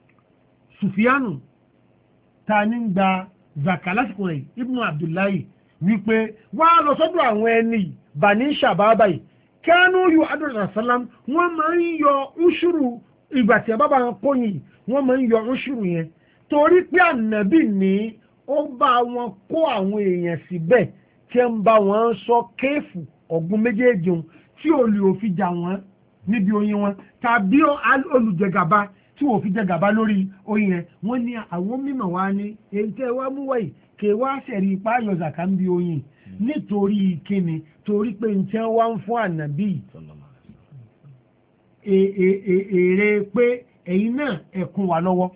Sufyanu ta ní gba zaka lásìkò rẹ̀ Ibn Abdullahi wípé wá lọ sọ́dọ̀ àwọn ẹni bani ṣàbábà yìí kánú yóò adúlọ̀ sálám wọ́n máa ń yọ uṣùrù ìgbà tí a bá bá wọn kóyìn wọ́n máa ń yọ uṣùrù yẹn torí pé ànábì ní ó bá wọn kó àwọn èèyàn síbẹ̀ tí ń bá wọn sọ kéèfù ọ̀gbun méjèèjì wọn tí olè òfin jà wọn níbi oyin wọn tàbí olùjẹgàba tí wọ́n fi jẹgàba lórí oyin yẹn wọ́n ní àwọn mímọ̀ wá ní èyí tẹ́ wá mú wáyìí kè wá sẹ̀rí ipá ayọ̀ zàkà ń bi oyin nítorí kíni torí pé n tẹ́ wá ń fún ànábì èrè pé ẹ̀yin náà ẹ̀kún wà lọ́wọ́.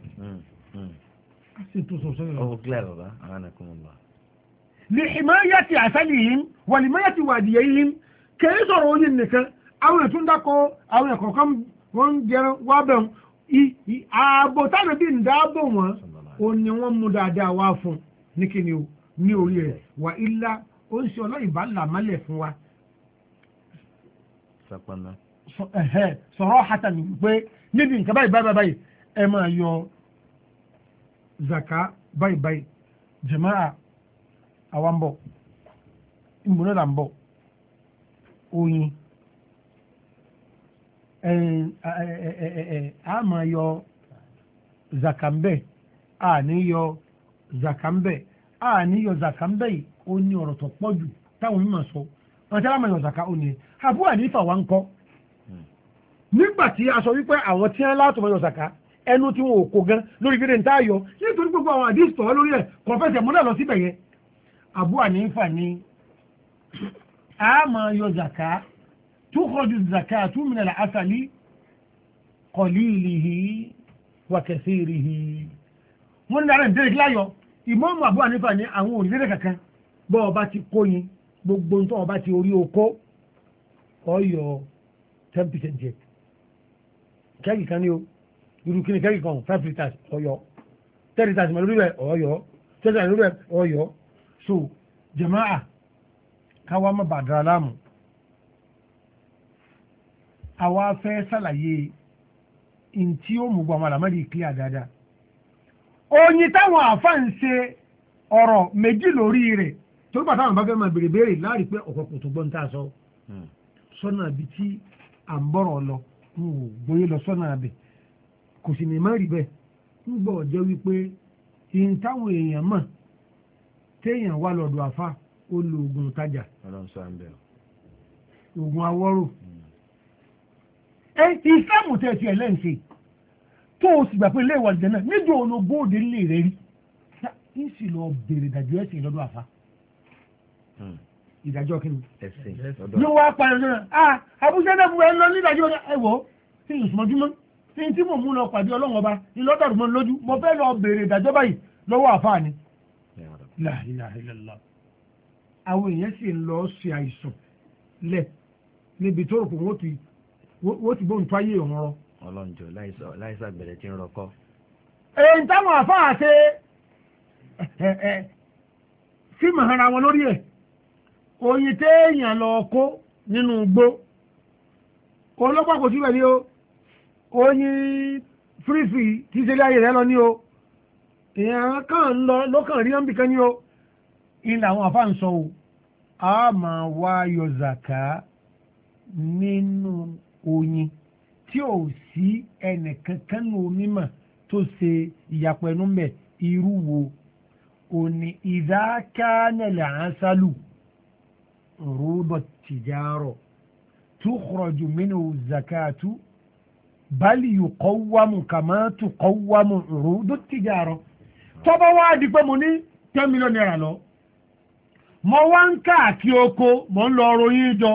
لحماية عسلهم ولحماية واديهم kìí sọ̀rọ̀ oyin nìkan àwọn ètò ń dákọ̀ àwọn ẹ̀kọ̀ kan wọ́n ń jẹun wá bẹ̀rù ààbò táwọn bí ń dáàbò wọn ò ní wọ́n mú dáadáa wá fún ní kíni o ní orí rẹ̀ wà ilá ó ń ṣe ọlọ́yìn bá là mọ́lẹ̀ fún wa. sọ̀rọ̀ hatan pé níbi nǹkan báyìí báyìí báyìí ẹ máa yọ zaka báyìí báyìí jàmáà àwọn ń bọ̀ ìmúná là ń bọ̀ oyin a máa yọ zakambẹ a ní yọ zakambẹ a ní yọ zakambẹ yìí ó ní ọ̀rọ̀ tó pọ̀ jù táwọn mímọ̀ sọ wọn tí a máa yọ zaka ó ní Abu Hanifa wa ń kọ́ nígbà tí a sọ wípé àwọn tí wọn látọ̀ máa yọ zaka ẹnu tí wọn ò kó gan lórí gẹ́gẹ́ ní táyọ nítorí gbogbo àwọn àdìs tọ́ lórí ẹ̀ kọ̀fẹ́sẹ̀ múlẹ̀ lọ síbẹ̀ yẹn Abu Hanifa ní a máa yọ zaka tukhraju zakatu min al-asali qalilihi wa kathirihi wọ́n ní ara ìdílé láyọ̀ Ìmáàmù Abu Hanifa ní àwọn òrìlẹ̀ kankan bọ́ ọba ti kóyin gbogbo tó ọba ti orí oko ọyọ ten percent jẹ kẹ́kì kan ní o irú kí ni kẹ́kì kan five litres ọyọ ten litres mọ̀ lórí rẹ̀ ọyọ ten litres lórí rẹ̀ ọyọ so jama'a káwá má bàdàrà láàmù àwa fẹ́ sàlàyé in tí ó mú gbọmọ àlàmọ́dì ìkílẹ̀ dáadáa oyin táwọn àfáà ń ṣe ọ̀rọ̀ méjì lórí rẹ̀ tó bá táwọn bá fẹ́ máa bèrè béèrè láàrí pé ọ̀pọ̀pọ̀ tó gbọ́n tá a sọ sọ́nà àbí tí à ń bọ̀rọ̀ lọ ń wò bóyá lọ sọ́nà àbẹ̀ kò sì ní má rí bẹ́ẹ̀ ń gbọ́ jẹ́ wípé in táwọn èèyàn mọ̀ téèyàn wà lọ́dọ̀ àfáà ó lo oògùn tajà oògùn awọ́rò ẹ ìsìlámù tẹ̀ ti ẹ̀ lẹ́ǹsẹ̀ tó o sì gbà pé ilé ìwà ìjẹ náà níjọ́ ológun òde lè rẹ̀ rí ń sì lọ bèrè ìdájọ́ ẹ̀sìn lọ́dọ̀ àfa ìdájọ́ kí ni ní wàá parí ọjọ́ náà ah àbúṣe náà fún ẹ lọ nídàájọ́ ẹ wò ó tí n sùnmọ́júmọ́ tí n tí mò ń mú lọ pàdé ọlọ́run ọba ní lọ́dọ̀ọ̀dún mọ́ lójú mo fẹ́ lọ bèrè ìdájọ́ báyìí lọ́wọ́ àfa ni la ilaha illallah àwọn èèyàn sì ń lọ ṣe àìsàn lẹ̀ níbi tó rò pé wọ́n ti wọ́n ti bóun tó ayé òun rọ. ọlọ́njọ́ láìsà bẹ̀rẹ̀ tí ń rọkọ́. èyí táwọn àfáà ṣe sí màhánra wọn lórí ẹ̀ oyin téèyàn lọ kó nínú igbó ọlọ́pàá kò síbẹ̀ ní o oyin fírífì tí ṣe láyé rẹ̀ lọ ní o èèyàn kàn ń lọ lọ́kàn rí ọ́nbì kan ní o ilẹ̀ àwọn àfáà ń sọ o a máa wá yọ zàká nínú oyin tí ò sí ẹnìkankan ní onímọ̀ tó ṣe ìyàpọ̀ ẹnu mẹ́ irú wo òní ìdákánẹ̀lẹ̀ ànsálù rúbọ̀ tìjárọ̀ tukhraju minhu zakatu bal yuqawwamu kama tuqawwamu rúbọ̀ tìjárọ̀ tọ́bọ̀ wá di pé mo ní ten million naira lọ mo wá ń káàkiri oko mo ń lọ ròyìn jọ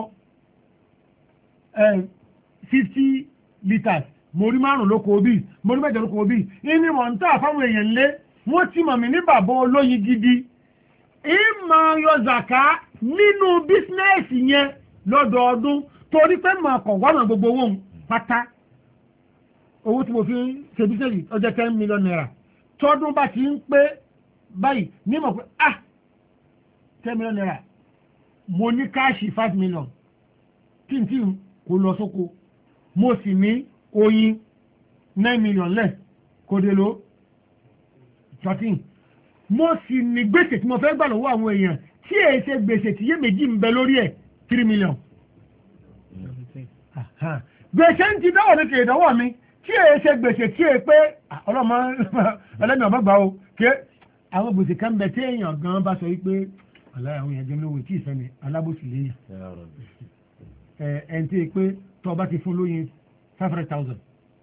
fifty litres mo rí márùn lóko bí mo rí mẹ́jọ lóko bí ìní mọ̀ ń tà fáwọn èèyàn lé wọ́n ti mọ̀ mí ní bàbá olóyin gidi ìmọ̀ yọ zàká nínú bísínẹ́ẹ̀sì yẹn lọ́dọọdún torí pé mọ̀ ọkọ̀ wọ́n mọ̀ gbogbo owó pátá owó tí mo fi ń ṣe bísínẹ́ẹ̀sì ọjọ́ ten million naira tọ́dún bá ti ń pé báyìí ní mọ̀ pé ah ten million naira mo ní káàṣì five million tí n tí kò lọ sóko mo sì ní oyin nine million lẹ̀ kò dé lo thirteen mo sì ní gbèsè tí mo fẹ́ gbà lọ́wọ́ àwọn èèyàn tí èyí ṣe gbèsè tí yé méjì ń bẹ lórí ẹ̀ three million. gbèsè ń ti dáwọ̀ ní kì í dánwọ̀ mi tí èyí ṣe gbèsè tí èyí pé ọlọ́mọ ẹlẹ́mi ọ̀bá gbà o ké àwọn gbèsè kan bẹ tí èèyàn gan bá sọ wípé aláì àwọn èèyàn jẹun lówó tí ìfẹ́ mi alábòsí léyìn ẹ ẹ ń tí pé tó ọba ti fún lóyin five hundred thousand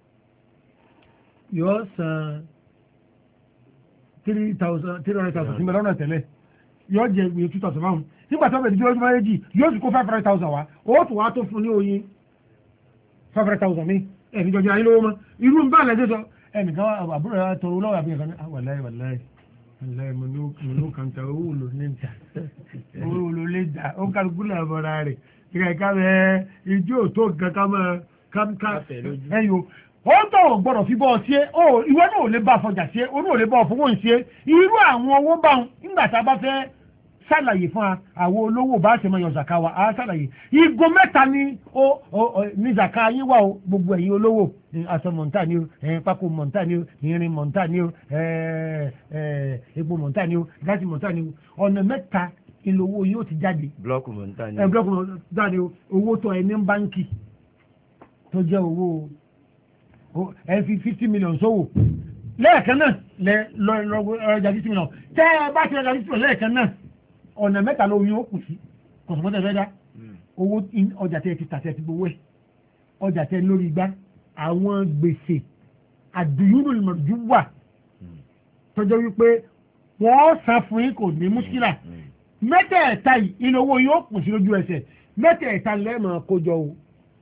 yóò san three thousand three hundred thousand sí mẹ́lọ́nà tẹ́lẹ̀ yóò jẹ ìwé two thousand márùn nígbà tó bẹ̀rẹ̀ dídí méjì yóò sì kó five hundred thousand wá ó tún wá tó fún ní oyin five hundred thousand mi ẹ̀mí jọjọ ayé lówó mọ́ irú ń bá àlẹ́ sọ ẹnìkan àbúrò rẹ̀ tọrọ lọ́wọ́ àbí ẹ̀kan wàláì wàláì wàláì mo ní kàńtà owó lò ní ìta owó lò lè dà ó kálukú náà bọ̀ra rẹ̀ ìka ìka bẹ́ẹ̀ ijó tó kankan mọ́ ká ẹ̀yọ́ ó ń tọ̀wọ̀ gbọ́dọ̀ fi bọ́ ọ sí ẹ́ ìwọ náà ò lè bá fọjà sí ẹ́ o náà ò lè bá ọ fowó ń sí ẹ́ irú àwọn owó bá wọn nígbà tá a bá fẹ́ ṣàlàyé fún àwọn olówó bá ṣe máa yọ zaka wa á ṣàlàyé igun mẹ́ta ni ó ní zaka yín wà o gbogbo ẹ̀yin olówó aṣọ mọ̀ntà ni o pákó mọ̀ntà ni o irin mọ̀ntà ni o epo mọ̀ntà ni o gáàsì mọ̀ntà ni o ọ̀nà mẹ́ta ìlówó yóò ti jáde. blọọkù mọ̀ntà ni o blọọkù mọ̀ntà ni o owó tó ẹni ń báńkì tó jẹ́ owó ẹ fi fifty million sówò lẹ́ẹ̀kan náà lẹ lọ ọjà fifty million tẹ́ ẹ bá ti ọjà fifty million lẹ́ẹ̀kan náà ọ̀nà mẹ́ta ló yín ó kù sí kọ̀sọ̀mọ́tẹ̀ fẹ́ dá owó ọjà tẹ́ ti tàtẹ́ ti gbowó ẹ̀ ọjà tẹ́ lórí igbá àwọn gbèsè àdúyúrò ìmọ̀jú wà tọ́jọ́ wípé wọ́n san fún yín kò ní múṣkílà mẹ́tẹ̀ẹ̀ta yìí inú owó yín ó kù sí lójú ẹsẹ̀ mẹ́tẹ̀ẹ̀ta lẹ́ẹ̀mọ̀ kójọ o.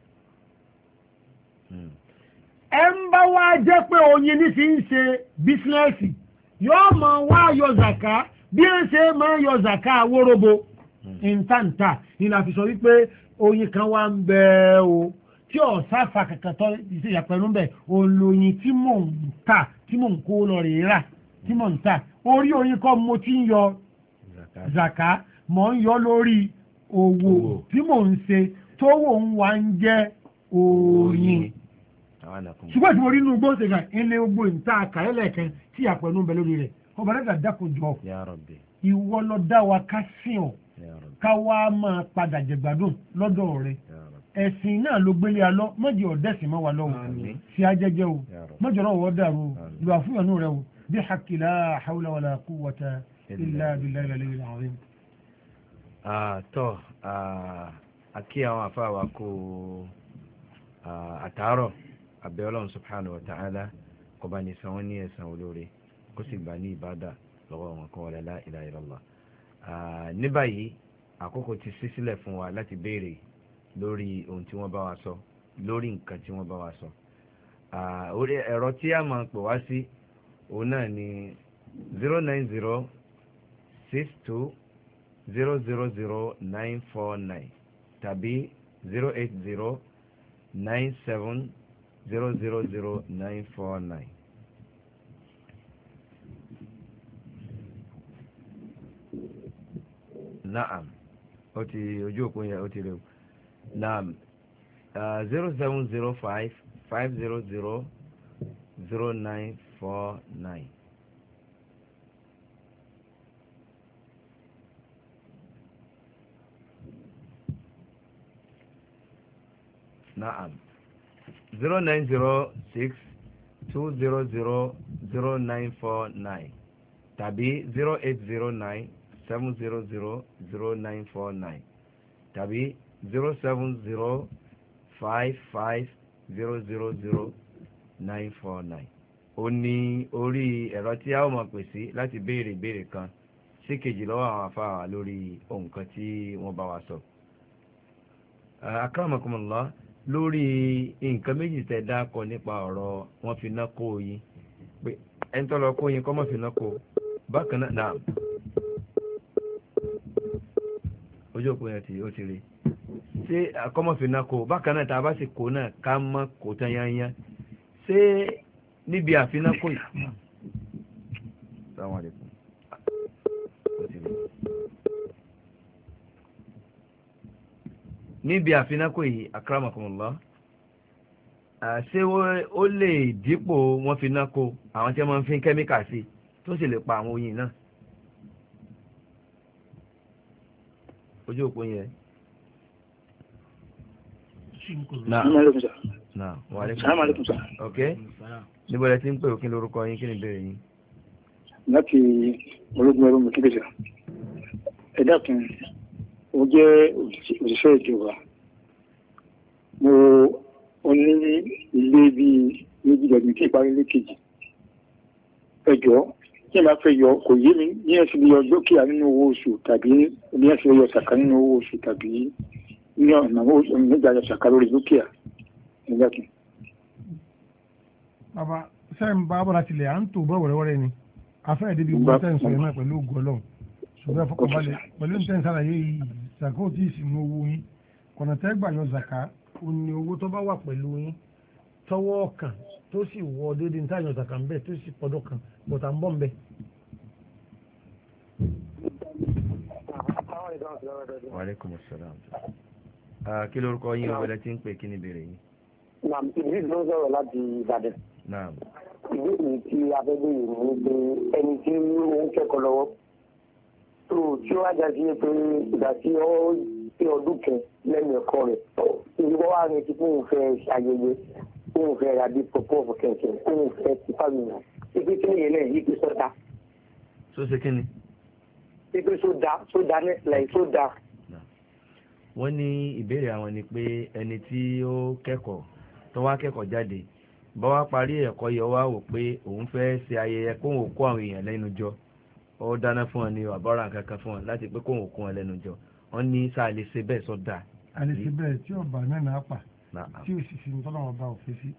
ẹ ń bá wá jẹ́ pé oyin ní fi ń ṣe bísínẹ́sì yóò máa wá yọ zàká bí ẹ ṣe máa yọ zàká awórobo ìntàntà ìlà fi sọ wípé oyin kan wá ń bẹ o tí ò sáfà kankan tó ṣe ìyàpẹ̀lú ń bẹ̀ olóyin tí mò ń tà tí mò ń kó lọ rèé rà tí mò ń tà orí oyin kọ́ mo ti ń yọ zàká mò ń yọ lórí owó tí mò ń ṣe tówó ń wá ń jẹ́ oyin ṣùgbọ́n tí mo rí inú gbọ́nsẹ̀ kan ilé ogbó ìta àkàrẹ́lẹ̀ kan tí àpẹẹrẹ ń bẹ lórí rẹ̀ ọba rẹ̀ dákun jọ ìwọ lọ dá wa ká sìn ọ́ ká wá máa padà jẹ̀gbádùn lọ́dọ̀ rẹ̀ ẹ̀sìn náà ló gbélé alọ́ mọ́jì ọ̀dẹ́sìn mọ́ wa lọ́wọ́ sí ajẹ́jẹ́ o mọ́jọ náà wọ́n dàrú o lọ àfúnyànú rẹ o bí haqqi la hawla wala quwwata illa billahi al-aliyyil azim. àtọ́ àkí àwọn àfáàwà kó àtàárọ̀ abẹ́ ọlọ́run subhanahu wa ta'ala kó bá ní san wọ́n ní ẹ̀san olóore kó sì gbà ní ìbádà lọ́wọ́ wọn kan wala la ilaha illallah. ní báyìí àkókò ti ṣí sílẹ̀ fún wa láti béèrè lórí ohun tí wọ́n bá wa sọ lórí nǹkan tí wọ́n bá wa sọ. orí ẹ̀rọ tí a máa pè wá sí òun náà ni zero nine zero six two zero zero zero nine four nine tàbí zero eight zero nine seven zero zero zero nine four nine. Naam, ó ti ojú òpó yẹn ó ti rẹ̀ o. Naam, zero seven zero five five zero zero zero nine four nine. Naam. zero nine zero six two zero zero zero nine four nine tàbí zero eight zero nine seven zero zero zero nine four nine tàbí zero seven zero five five zero zero zero nine four nine. ó ní orí ẹ̀rọ tí a ó máa pè sí láti béèrè ìbéèrè kan sí kejì lọ́wọ́ àwọn afáwà lórí ohun kan tí wọ́n bá wa sọ. akramakumullah, lórí nǹkan méjì tẹ́ dákọ nípa ọ̀rọ̀ wọn fi ná kó oyin pé ẹni tó lọ kó oyin kọ́ mọ́ fi ná kó bákan náà náà ojú òpó yẹn tí ó ti rí ṣé àkọ́mọ́ fi ná kó bákan náà tá a bá sì kó náà ká mọ́ kó tán yányá ṣé níbi àfinákó yìí. Assalamu alaikum. níbi àfinákò yìí akramakumullah ṣé ó lè dípò wọ́n fi nákò àwọn tí wọ́n máa ń fi kẹ́míkà sí tó sì lè pa àwọn oyin náà. ojú òpó yẹn. náà náà wà lẹ́kùn. sàlámù alaykum sà. ok níbo lẹ ti ń pè ó kí ni orúkọ yín kí ni ìbéèrè yín. láti ológun ẹrú mi kíkẹsà ẹ dákun mo jẹ́ òṣìṣẹ́ ìjọba mo ní ilé bíi méjìlélọ́gbọ̀n tí ìparí ilé kejì ẹjọ́ tí ẹ bá fẹ́ yọ kò yé mi ní ẹ̀sìn bí yọ dúkìá nínú owó oṣù tàbí ní ẹ̀sìn yọ ṣàkà nínú owó oṣù tàbí ní ọ̀nà nígbà yọ ṣàkà lórí dúkìá nígbà tí. bàbá sẹ́yìn bá bọ́lá tilẹ̀ à ń tò bọ́ wẹ́rẹ́wẹ́rẹ́ ni afẹ́ ìdíbi gbọ́ tẹ́ ń sọ yẹn náà pẹ̀lú ògùn ọlọ́run ṣùgbọ́n fọkànbalẹ̀ pẹ̀lú ní tẹ́ǹsì àlàyé yìí zaka ò tí ì sì mú owó yín kọ̀nà tẹ́ gbà yọ zaka ò ní owó tó bá wà pẹ̀lú yín tọwọ́ kan tó sì wọ déédéé ní táyọ̀ zaka ń bẹ̀ tó sì pọ̀dọ̀ kan bọ̀tà ń bọ̀ ń bẹ̀. wa alaikum assalam. kí lórúkọ yín ọ̀bẹ̀lẹ̀ tí ń pè kí ni ìbéèrè yín. naam ìdílé ló ń sọ̀rọ̀ láti Ìbàdàn. naam. ìbéèrè tí afẹ́gbẹ́ yìí ní pé ẹni tí ó ń kẹ́kọ̀ọ́ lọ́wọ́ tó tí ó wájà sí pé ìgbà tí ó pé ọdún kan lẹ́nu ẹ̀kọ́ rẹ̀ ìwọ́ wà ní ti fóun fẹ́ ṣayẹyẹ fóun fẹ́ ra bí pọ̀pọ̀ kẹ̀kẹ́ fóun fẹ́ ti fámìlì ibi tí nìyẹn náà yìí pé sọ́dá. tó ṣe kí ni. ibi sódà sódà láì sódà. wọ́n ní ìbéèrè àwọn ni pé ẹni tí ó kẹ́kọ̀ọ́ tó wá kẹ́kọ̀ọ́ jáde bá wá parí ẹ̀kọ́ yọ wá wò pé òun fẹ́ ṣe ayẹyẹ kóun ò kó àwọn èèyàn lẹ́nu jọ ó dáná fún ọ ní àbọ̀ràn kankan fún ọ láti pé kóun ò kó wọn lẹ́nu jọ wọ́n ní sáà lè ṣe bẹ́ẹ̀ sọ́dà. a lè ṣe bẹ́ẹ̀ tí ọba náà náà pa tí ò sì sí ní tọ́lọ́wọ́ bá òfin sí.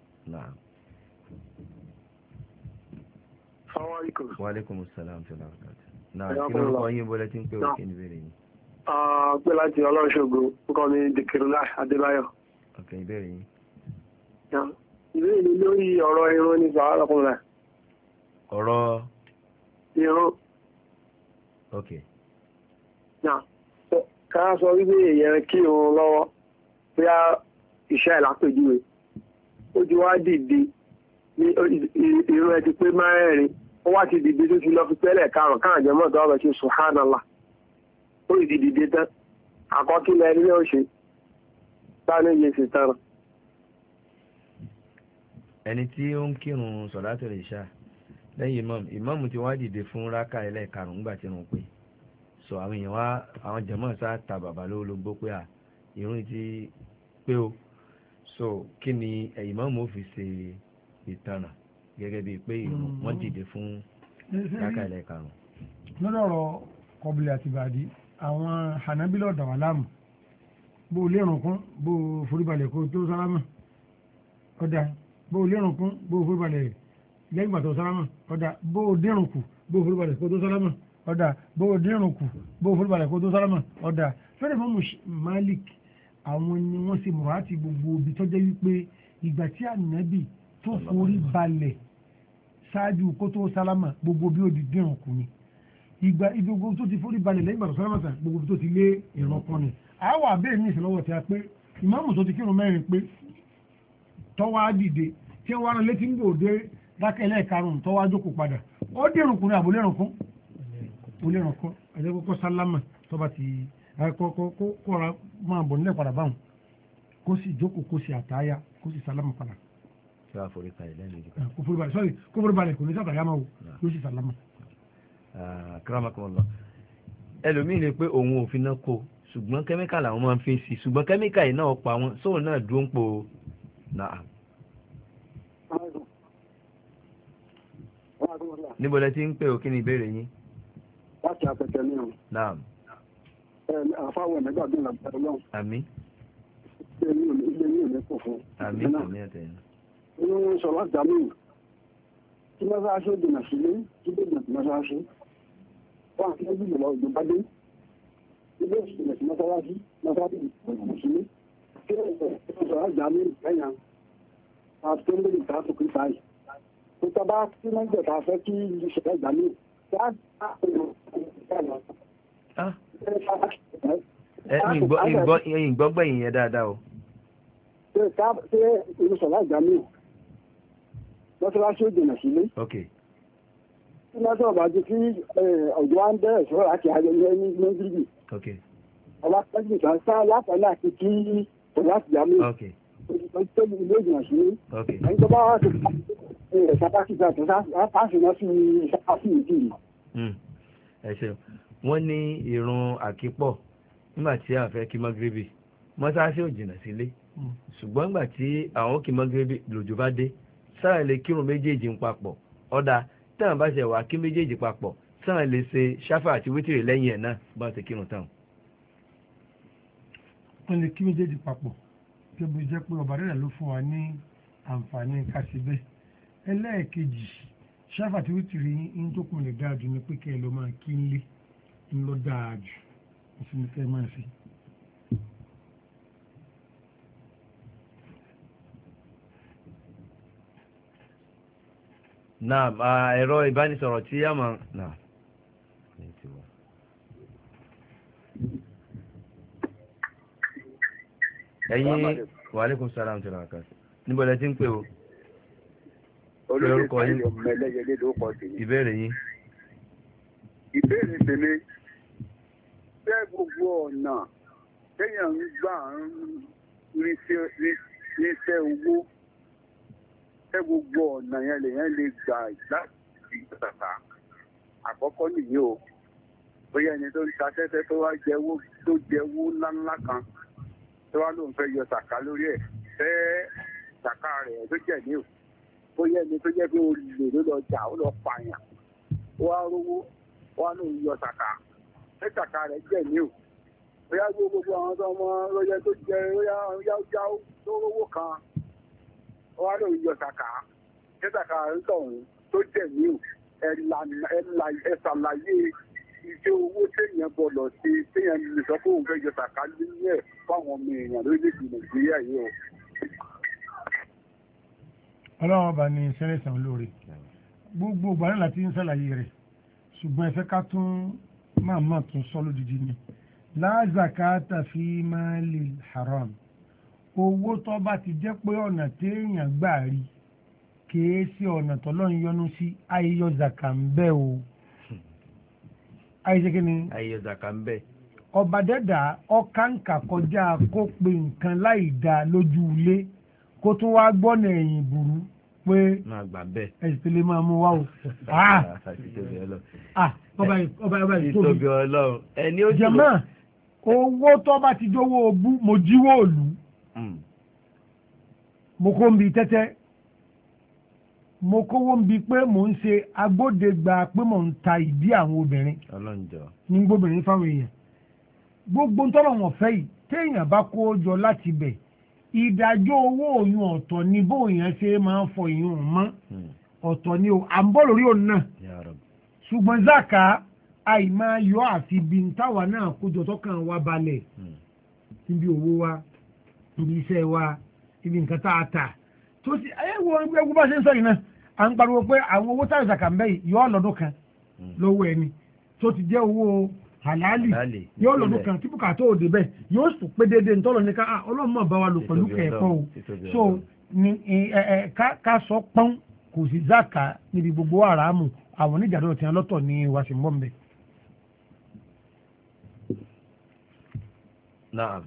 wa alaikum salaam tó náà kàtà. náà kí ló ń kọ́ yín bọ́lẹ̀ tí ń pè ó kí ni ìbéèrè yín. pé láti ọlọ́ṣogbo nǹkan ní dèkìrìlá Adébáyọ̀. ok ìbéèrè yín. ìbéèrè mi lórí ọ̀rọ̀ irun ní sàárà fún rẹ̀. ọ̀rọ̀. irun. ok. ká sọ wípé èèyàn kí irun lọ́wọ́ bóyá iṣẹ́ ìlápèjúwe ó ti wá dìde ní irun ẹ ti pé márùn-ún ó wá ti dìde tó ti lọ fi pẹ́lẹ̀ karùn-ún káàjẹ́ jẹ́ mọ́tò ọ̀rọ̀ ṣe subhanallah ó ì dìde tán àkọ́kílẹ̀ ilé òṣè sáà yẹ sí tán. ẹni tí ó ń kírun sọ̀látùl ìṣà lẹ́yìn imam imam ti wá dìde fún rákà ẹlẹ́ẹ̀karùn-ún nígbà tí wọ́n pè so àwọn èèyàn wá àwọn jàmáà sá ta bàbá lólobó pé à ìrun ti pé o so kí ni imam ó fi ṣe ìtanà gẹ́gẹ́ bíi pé wọ́n dìde fún rákà ẹlẹ́ẹ̀karùn-ún. lọ́dọ̀ ọ̀rọ̀ kọbílẹ̀ àti bàdí àwọn Hanabila ọ̀dà wà láàmù bó o lérùn kún bó o foríbalẹ̀ kó tó sálámà ọ̀dà bó o lérùn kún bó o foríbalẹ̀ lẹ́yìn ìgbà tó sálámà ọ̀dà bó o dérùn kù bó o foríbalẹ̀ kó tó sálámà ọ̀dà bó o dérùn kù bó o foríbalẹ̀ kó tó sálámà ọ̀dà fẹ́rẹ̀ mọ́mù Malik àwọn ni wọ́n ṣe mọ̀ àti gbogbo ibi tó jẹ́ wípé ìgbà tí Ànábì tó forí balẹ̀ ṣáájú kó tó sálámà gbogbo bí ó di dérùn kù ni ìgbà ìgbogbo tó ti forí balẹ̀ lẹ́yìn ìgbà tó sálámà tán gbogbo tó ti lé ìran kan ni àwọn àbẹ́ẹ̀ ní ìṣẹ̀lọ́wọ́ tí a pé ìmáàmù tó ti kírun mẹ́rin pé tọ́wọ́ á dìde tí wọ́n rán létí ń gbòde dákẹ́lẹ́ karùn-ún tọ́wọ́ á jókòó padà ó dẹ̀rùn kún ní àbólẹ́rùn kún olérùn kún ẹ̀jẹ̀ kọ́kọ́ sálámà tọ́ba ti kọ́ra máa bọ̀ nílẹ̀ padà báwọn kó sì jókòó kó sì àtàyà kó sì sálámà padà. ṣé wàá forí kalẹ̀ lẹ́nu ìdíkà. kó forí balẹ̀ sọ́ọ̀rì kó forí balẹ̀ kò ní sàtàyà máa wò yóò sì sálámà. karamakumullah ẹlòmíì ni pé òun ò fi náà kó ṣùgbọ́n kẹ́míkà làwọn máa ń fi sí ṣùgbọ́n kẹ́míkà yìí náà pa wọn sóun náà dúró ń po náà. níbo lẹ ti ń pè ó kí ni ìbéèrè yín. láti àpẹtẹ ní o. náà. ẹ àfáwọn ẹ̀mẹ́gbà bí nà bẹ̀rẹ̀ lọ́wọ́. àmín. ilé ní òní kò fún. àmín àmín ẹ̀tẹ̀ yẹn. inú sọ láti dàmú tí mọ́sáàṣì dènà sílé tí lè dènà mọ́sáàṣì wọ́n àti ẹbí ìlọ ìjọba dé ilé ìṣẹ̀lẹ̀ sí mọ́sáàṣì mọ́sáàṣì ìjọba sílé tí ó sọ láti dàmú ẹ̀yàn àti tó ń lè ta sókè sáyì tó tọ́ bá tí wọ́n jẹ̀ta fẹ́ kí ìṣẹ̀lẹ̀ ìdàmú ẹ̀yìn gbọ́gbẹ̀yìn yẹn dáadáa o. ṣé ìrúsọ̀lá ìdàmú mọ́sálásí ó dènà sílé. ok. tí mọ́sálásí ọba jẹ́ kí ọjọ́ á ń bẹ̀rẹ̀ sọ́rọ̀ àti ayẹyẹ ní nàìjíríà. ok. alápẹ́jì kan sá lápẹ́ láti kí ọ̀la ti yá mi. tó ní ilé ìgbìmọ̀ sí ẹni tó bá wà tó ẹ̀ sápásítà tó sápásì náà sí sápásì ìdí. ẹ ṣeun wọ́n ní ìrun àkípọ̀ nígbà tí a fẹ́ kí mọ́gírẹ́bì mọ́sáàsì ò jìnnà sílé ṣùgbọ́n nígbà tí àwọn kí mọ́gírẹ́bì lòjò bá dé sáà lè kírun méjèèjì ń papọ̀ ọ̀dà táwọn bá ṣe wà kí méjèèjì papọ̀ sáà lè ṣe ṣáfà àti wítìrì lẹ́yìn ẹ̀ náà bá ṣe kírun táwọn. wọ́n lè kí méjèèjì papọ̀ kí ebi jẹ́ pé ọba rẹ̀ ló fún wa ní àǹfààní kásìbẹ́ ẹlẹ́ẹ̀kejì ṣáfà àti wítìrì ń tó kùn lè dáa jù ní pé kẹ́ ẹ lọ máa kí ń lé ń lọ dáa jù òfin kẹ́ ẹ máa ṣe. Naam, ẹ̀rọ ìbánisọ̀rọ̀ tí a máa náà. Ẹ̀yin wa alaikum salaam tí láàkà. Níbo lẹ ti ń pè o? Olórúkọ yín. Ìbéèrè yín. Ìbéèrè tèmi. Bẹ́ẹ̀ gbogbo ọ̀nà téèyàn ń gbà ń ríṣẹ́ owó. Bẹ́ẹ̀ gbogbo ọ̀nà yẹn lèyàn lè gbà láti ìgbàgbà. Àkọ́kọ́ nìyí o. Bóyá ẹni tó ń ta tẹ́tẹ́ tó wá jẹ́wó tó jẹ́wó ńláńlá kan. Tó wá lóun fẹ́ yọ sàká lórí ẹ̀. Fẹ́ sàká rẹ̀ tó jẹ̀ ní o. Bóyá ẹni tó jẹ́ pé o lè ló lọ jà ó lọ pààyàn. Ó wá rówó ó wá lóun yọ sàká. Fẹ́ sàká rẹ̀ jẹ̀ ní o. Bóyá gbogbo àwọn tó ọmọ lóye tó jẹ bóyá yáwó tó rówó kan. Ó wá lóun yọ sàká. Fẹ́ sàká rẹ̀ tọ̀hún tó jẹ̀ ní o. Ẹ ṣàlàyé ìṣe owó téèyàn bọ̀lọ̀ sí téèyàn lè sọ pé òun fẹ́ yọ sàká nílẹ̀ fáwọn ọmọ èèyàn lórílẹ̀-èdè Nàìjíríà yìí o. Ọlọ́run ọba ní sẹ́rẹ̀sán olóore gbogbo ìgbà náà láti ń ṣàlàyé rẹ̀ ṣùgbọ́n ẹ fẹ́ ká tún máa máa tún sọ lódìdí ni la zakata fi malil haram owó tó bá ti jẹ́ pé ọ̀nà téèyàn gbà rí kìí sí ọ̀nà tọ́lọ́run yọ́nú sí ayíyọ zaka ń bẹ o ayíṣẹ́ kí ni ayíyọ zaka ń bẹ ọba dẹ́dà ọkàǹkà kọjá kó pe nǹkan láì dá lójú ilé kó tún wá gbọ́nà ẹ̀yìn burú pé ẹ̀sìn tó lè máa mú wá o. ọba ìtóbi ọlọ́run ẹni ó jẹ̀mọ́ owó tó bá ti dówó bú mo jíwó òlù mo kó ń bi tẹ́tẹ́ mo kówó ń bi pé mò ń ṣe agbódegba pé mò ń ta ìdí àwọn obìnrin ní gbóbìnrin fáwọn èèyàn gbogbo ń tọ́lọ̀ wọ̀n fẹ́ yìí téèyàn bá kó jọ láti bẹ̀ ìdájọ́ owó òyìn ọ̀tọ̀ ni bóyàn ṣe máa ń fọ ìyún mọ́ ọ̀tọ̀ ni o à ń bọ́ lórí òun náà ṣùgbọ́n zaka àìmáa yọ àfi bí n táwa náà kójọ tọ́kàn wa balẹ̀ níbi owó wa níbi iṣẹ́ wa níbi nǹkan tá a tà tó sì ẹ̀wọ̀ ẹgbẹ́ bá ṣe ń sọ yìí náà à ń pariwo pé àwọn owó táwọn zaka ń bẹ́ yìí yọ lọ́dún kan lọ́wọ́ ẹni tó ti jẹ́ owó halali yóò lọ́dún kan tí bùkátà òde bẹ́ẹ̀ yóò sùn pé déédéé ntọ́lọ́ ní ká ọlọ́mọ bá wa lò pẹ̀lú kẹ̀kọ́ o so ní ká sọ pọ́n kò sí zaka níbi gbogbo àràmù àwọn oníjàdọ̀ tí wọn lọ́tọ̀ ní wàsímbọ́mbẹ́. Naam.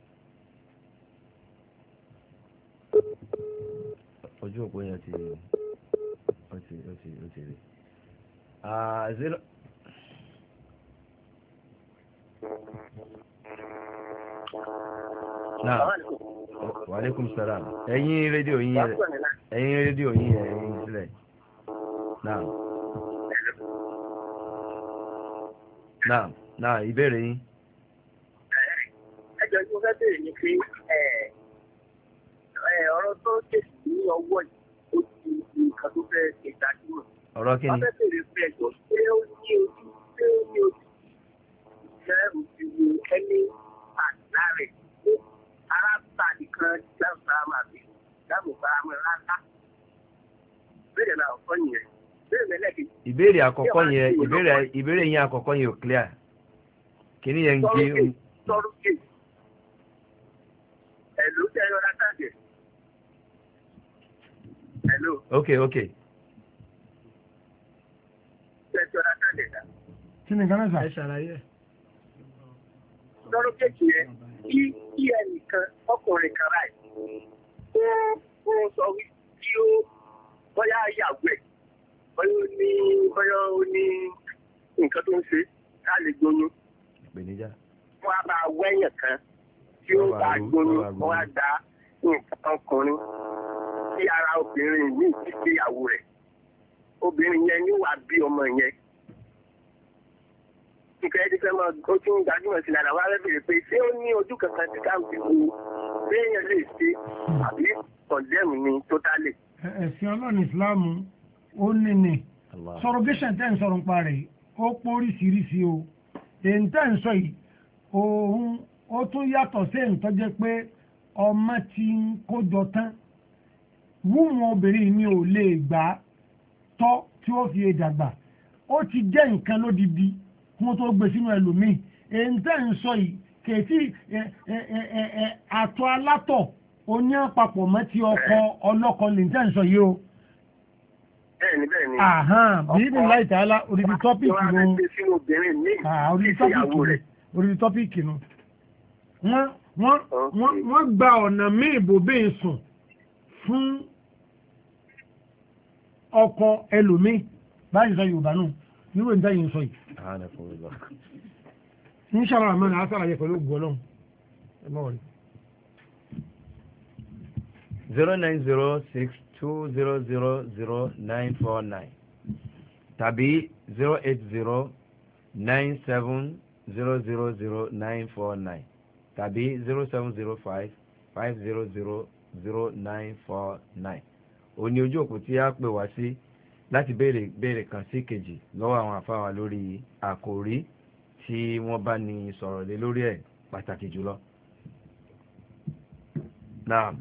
ojú òpó yẹn ti ó ti ó ti ó ti rí zero. Náà wa alaikum salam ẹ̀yin rédíò yín rẹ̀ ẹ̀yin rédíò yín rẹ̀ ẹ̀yin sílẹ̀ náà náà náà ìbéèrè yín. ẹjọ́ tí mo fẹ́ béèrè ni pé ọ̀rọ̀ tó tèsí ní ọwọ́ yìí ó ti nǹkan tó fẹ́ ṣe ìdájúmọ̀. ọ̀rọ̀ kí ni. wọ́n fẹ́ béèrè pé ẹjọ́ pé ó ní ojú pé ó ní ojú jẹ́ òṣèlú ẹni àdá rẹ̀ ara ta nìkan dáàbò máa fi dáàbò bá máa rárá. Ìbéèrè náà ọ̀kọ́ yẹn. Ìbéèrè lẹ́kẹ̀ẹ́. Ìbéèrè àkọ́kọ́ yẹn ìbéèrè ìbéèrè yẹn àkọ́kọ́ yẹn ò clear. Kìíní yẹn ń gé. Sọ́rùkè. Ẹ̀lú tẹ́ ẹ̀rọ látàgẹ̀. Ẹ̀lú. Ok ok. Tẹ́ ẹ̀rọ látàgẹ̀ dá. Kí ni Ghana sà? Ẹ ṣàlàyé. lọ́rọ́ kéèkì yẹn kí kí ẹnìkan ọkùnrin kan ráì ó ó sọ wí kí ó bóyá yàgò ẹ̀ bóyá ó ní bóyá ó ní nǹkan tó ń ṣe ká lè gbóyún. ìpèníjà. wọ́n á bá wẹ́yìn kan tí ó bá gbóyún wọ́n á gba nǹkan ọkùnrin sí ara obìnrin ní ìdíje ìyàwó rẹ̀ obìnrin yẹn ní wàá bí ọmọ yẹn. nǹkan ẹ ti fẹ́ máa ó tún gbajúmọ̀ sí lára wàá bẹ̀rẹ̀ pé ṣé ó ní ojú kankan tí káàmù ti wo béèyàn lè ṣe àbí kọ̀ndẹ́mù ni tótálì. ẹ̀sìn ọlọ́run ìsìláàmù ó ní ní surrogation tẹ́ ń sọ̀rọ̀ nípa rẹ̀ ó póríṣiríṣi o èyí tẹ́ ń sọ yìí òun ó tún yàtọ̀ sí èyí tó jẹ́ pé ọmọ ti ń kójọ tán wúwọn obìnrin mi ò lè gbà tọ́ tí ó fi dàgbà ó ti jẹ́ nǹkan lódidi kí wọ́n tó gbé sínú ẹlòmíì èyí tẹ́ ń sọ yìí kèétí àtọ̀ alátọ̀ oní àpapọ̀ mọ́ ti ọkọ ọlọ́kọ lè tẹ́ ń sọ yìí o. bẹ́ẹ̀ni bẹ́ẹ̀ni. àhán bí ní láì tààlà odidi tọ́pìkì ló ń odidi tọ́pìkì nù. wọ́n gba ọ̀nà míì bòbí sùn fún ọkọ ẹlòmíì báyìí sọ Yorùbá nù níwò ní táyì ń sọ yìí. inshallah àmọ́ ní asàlàyé pẹ̀lú gbọ́lọ́hùn ẹ mọ̀ wọ̀nyí. zero nine zero six two zero zero zero nine four nine tàbí zero eight zero nine seven zero zero zero nine four nine tàbí zero seven zero five five zero zero zero nine four nine. òní ojú òkú tí a pè wá sí láti béèrè béèrè kan sí kejì lọ́wọ́ àwọn àfáwà lórí àkòrí tí wọ́n bá ní sọ̀rọ̀ lé lórí ẹ̀ pàtàkì jùlọ. Naam.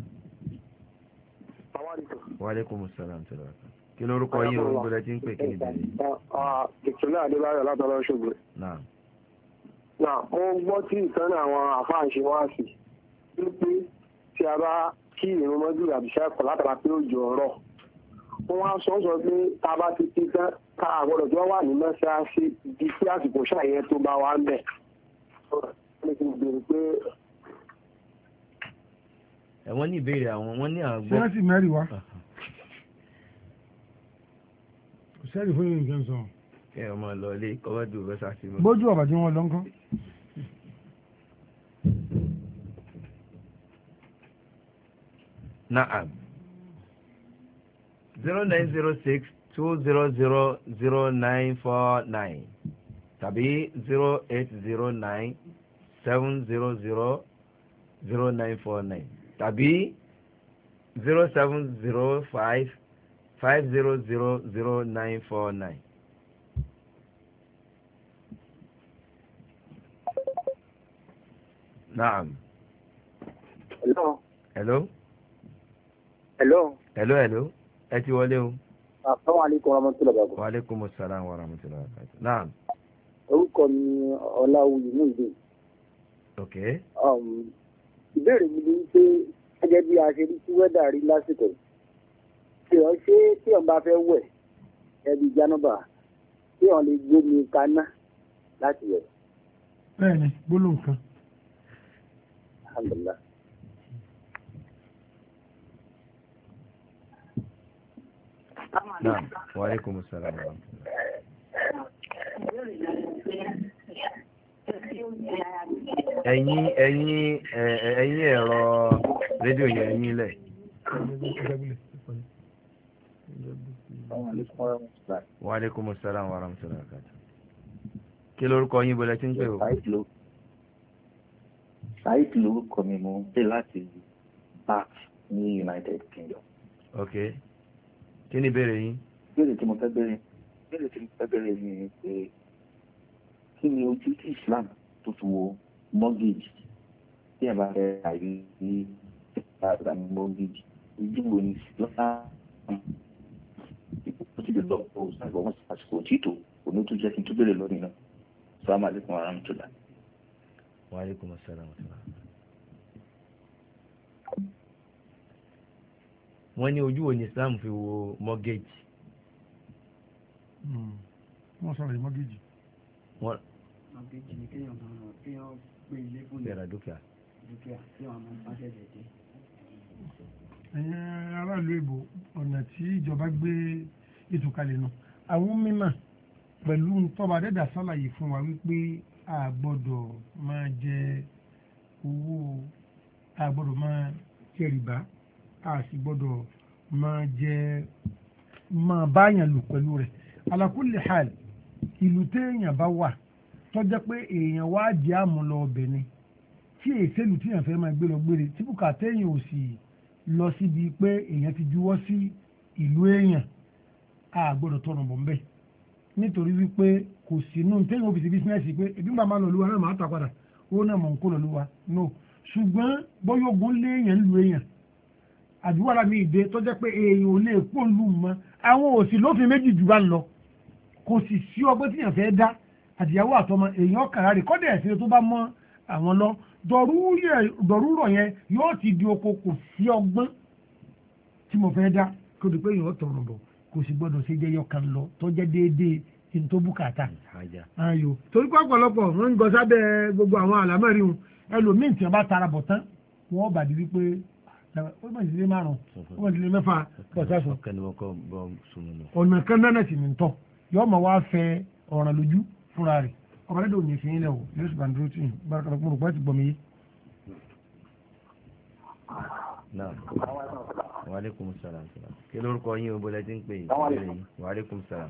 Wa alaikumus salam tẹ̀lé wa. Kí lórúkọ yìí o gbọ́dọ̀ tí ń pè kí ni bẹ̀rẹ̀? Ìtúlẹ̀ Adébáyọ̀ látọ̀lọ́ ṣògbè. Naam. Náà mo gbọ́ tí ìtàn àwọn àfáàṣe wá sí wípé tí a bá kí ìrún mọ́jú àbíṣẹ́ ẹ̀kọ́ látara pé ó jọ ọ̀rọ̀. Wọ́n wá sọ sọ pé tá a bá ti ti tán ká àgbọ̀dọ̀ tí wọ́n wà ní mọ́ṣáláṣí di sí àsìkò ṣàyẹ tó bá wà ń bẹ̀. Ẹ̀wọ́n ní ìbéèrè àwọn wọ́n ní àgbọ̀. Ṣé wọ́n sì mẹ́rin wá? Kò sẹ́rì fún yìí nǹkan sọ. Kí ẹ máa lọ ilé kọ́wọ́dù bẹ́sà sí mọ́. Bójú ọ̀bà tí wọ́n lọ ń kọ́. Naam. zero nine zero six two zero zero zero nine four nine tàbí zero eight zero nine seven zero zero zero nine four nine tàbí zero seven zero five five zero zero zero nine four nine. Naam. Hello. Hello. Hello. Hello, hello. Ẹ ti wọlé o. Assalamu alaikum warahmatullahi wabarakatuh. Wa alaikumus salam warahmatullahi wabarakatuh. Naam. Orúkọ mi Ọláwuyì Múìdé. Ok. Ìbéèrè mi ni pé gẹ́gẹ́ bí a ṣe rí sí wẹ́dà rí lásìkò tí wọ́n ṣe tí wọ́n bá fẹ́ wẹ̀ ẹbí jánábà tí wọ́n lè gbómi kaná láti wẹ̀. Bẹ́ẹ̀ni, gbólóhùn kan. Alhamdulillah. Naam. Wa alaikumus salam warahmatullahi. ẹ̀yin ẹ̀yin ẹ̀yin ẹ̀rọ rédíò yẹn ẹ̀yin lẹ̀. Wa alaikumus salam wa rahmatullahi wa barakatuh. Kí lórúkọ yín bọ́lẹ̀ tí ń pè ó? Saheed lórúkọ mi mo ń pè láti Bath ní United Kingdom. Ok. Kí ni ìbéèrè yín? Ìbéèrè tí mo fẹ́ béèrè ìbéèrè tí mo fẹ́ béèrè ni pé kí ni ojú tí Islam tó fi wo mortgage tí ẹ bá rẹ àyè ní ìgbà ní mortgage ojú wo ni lọ́sà ó ti lè lọ bó ṣàgbọ́ wọn àsìkò títò òní tó jẹ́ kí n tó béèrè lónìí náà. Assalamu alaikum warahmatullah. Wa alaikumus salam wa rahmatullah. Wọ́n ní ojú wo ni Islam fi wo mortgage. Wọ́n sọ̀rọ̀ mortgage. Wọ́n mortgage ni kéèyàn kéèyàn pé ilé fún mi. bẹ̀rẹ̀ dúkìá. dúkìá tí wọ́n máa ń pàṣẹ dédé. ẹ̀yin aráàlú èbò ọ̀nà tí ìjọba gbé ètò kalẹ̀ nù àwọn mímọ̀ pẹ̀lú tọ́ba dẹ́dà sálàyé fún wa wípé a gbọ́dọ̀ máa jẹ owó a gbọ́dọ̀ máa jẹ rìbá a sì gbọ́dọ̀ máa jẹ máa báyàn lò pẹ̀lú rẹ̀ ala kulli hal ìlú téèyàn bá wà tọ́jẹ́ pé èèyàn wá jẹ́ àmúlọ ọbẹ̀ ni tí èsèlú tíyàn fẹ́ máa gbé lọ gbére tí bùkà téèyàn ò sì lọ síbi pé èèyàn ti juwọ́ sí ìlú èèyàn a gbọ́dọ̀ tọ̀nà bọ̀ ńbẹ̀ nítorí wípé kò sínú téèyàn òfìsì bísínẹ́sì pé ebi ń bá máa lọ lúwa náà máa tà padà ó náà mọ̀ ń kó lọ lúwa no ṣùgbọ́n bọ́yọ̀gùn léèyàn lu èèyàn àdúrà mi ìdè tó jẹ́ pé èèyàn ò lè pò lù mọ́ àwọn òsì lófin méjì jù bá ń lọ kò sì sí ọgbọ́n tíyàn fẹ́ dá àtìyàwó àtọmọ èèyàn kàrà rè kọ́dẹ̀ ẹ̀sìn tó bá mọ́ àwọn lọ dọ̀rúrọ̀ yẹn yóò ti di oko kò sí ọgbọ́n tí mo fẹ́ dá kó di pé èèyàn tọ̀rọ̀ bọ̀ kò sì gbọ́dọ̀ ṣe jẹ́yọ kan lọ tó jẹ́ déédéé ní tó bùkátà ayò torí pé ọ̀pọ̀lọpọ̀ wọ́n ń gọ sábẹ́ gbogbo àwọn àlámọ́rí wọn ẹlòmíì tí wọ́n bá tara bọ̀ tán wọ́n bàdí wípé ó bá ìdílé márùn ó bá ìdílé mẹ́fà pọ̀sásùn ọ̀nà kan náà sì ní tọ́ yọ́ mọ̀ wá fẹ́ ọ̀ràn lójú fúnra rẹ̀ ọ̀rẹ́dẹ̀ òní fi ilẹ̀ o yóò sì bá ń dúró tì í bárakàlà kúrò pẹ́ ti gbọ́ mi yé. wa alaikum salam kí lórúkọ yín o bọ́lá tí ń pè yín wa alaikum salam.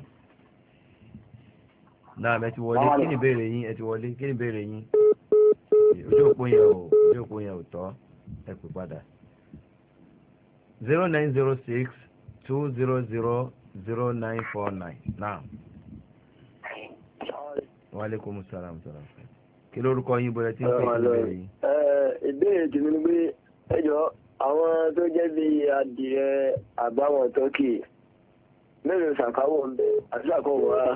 náà ẹ ti wọlé kí ni ìbéèrè yín ẹ ti wọlé kí ni ìbéèrè yín ojú òpó yẹn o ojú òpó yẹn ò tọ́ ẹ pè padà. zero nine zero six two zero zero zero nine four nine now. wa alaikum salam salam kí lórúkọ yín bọ́lá tí ń pè yín ìbéèrè yín. ìbéèrè tèmi ni pé ẹjọ́ àwọn tó jẹ́ bí adìẹ àbáwọn tọ́kì mélòó ṣàkáwọ̀ ń bẹ àti ṣàkóso wa.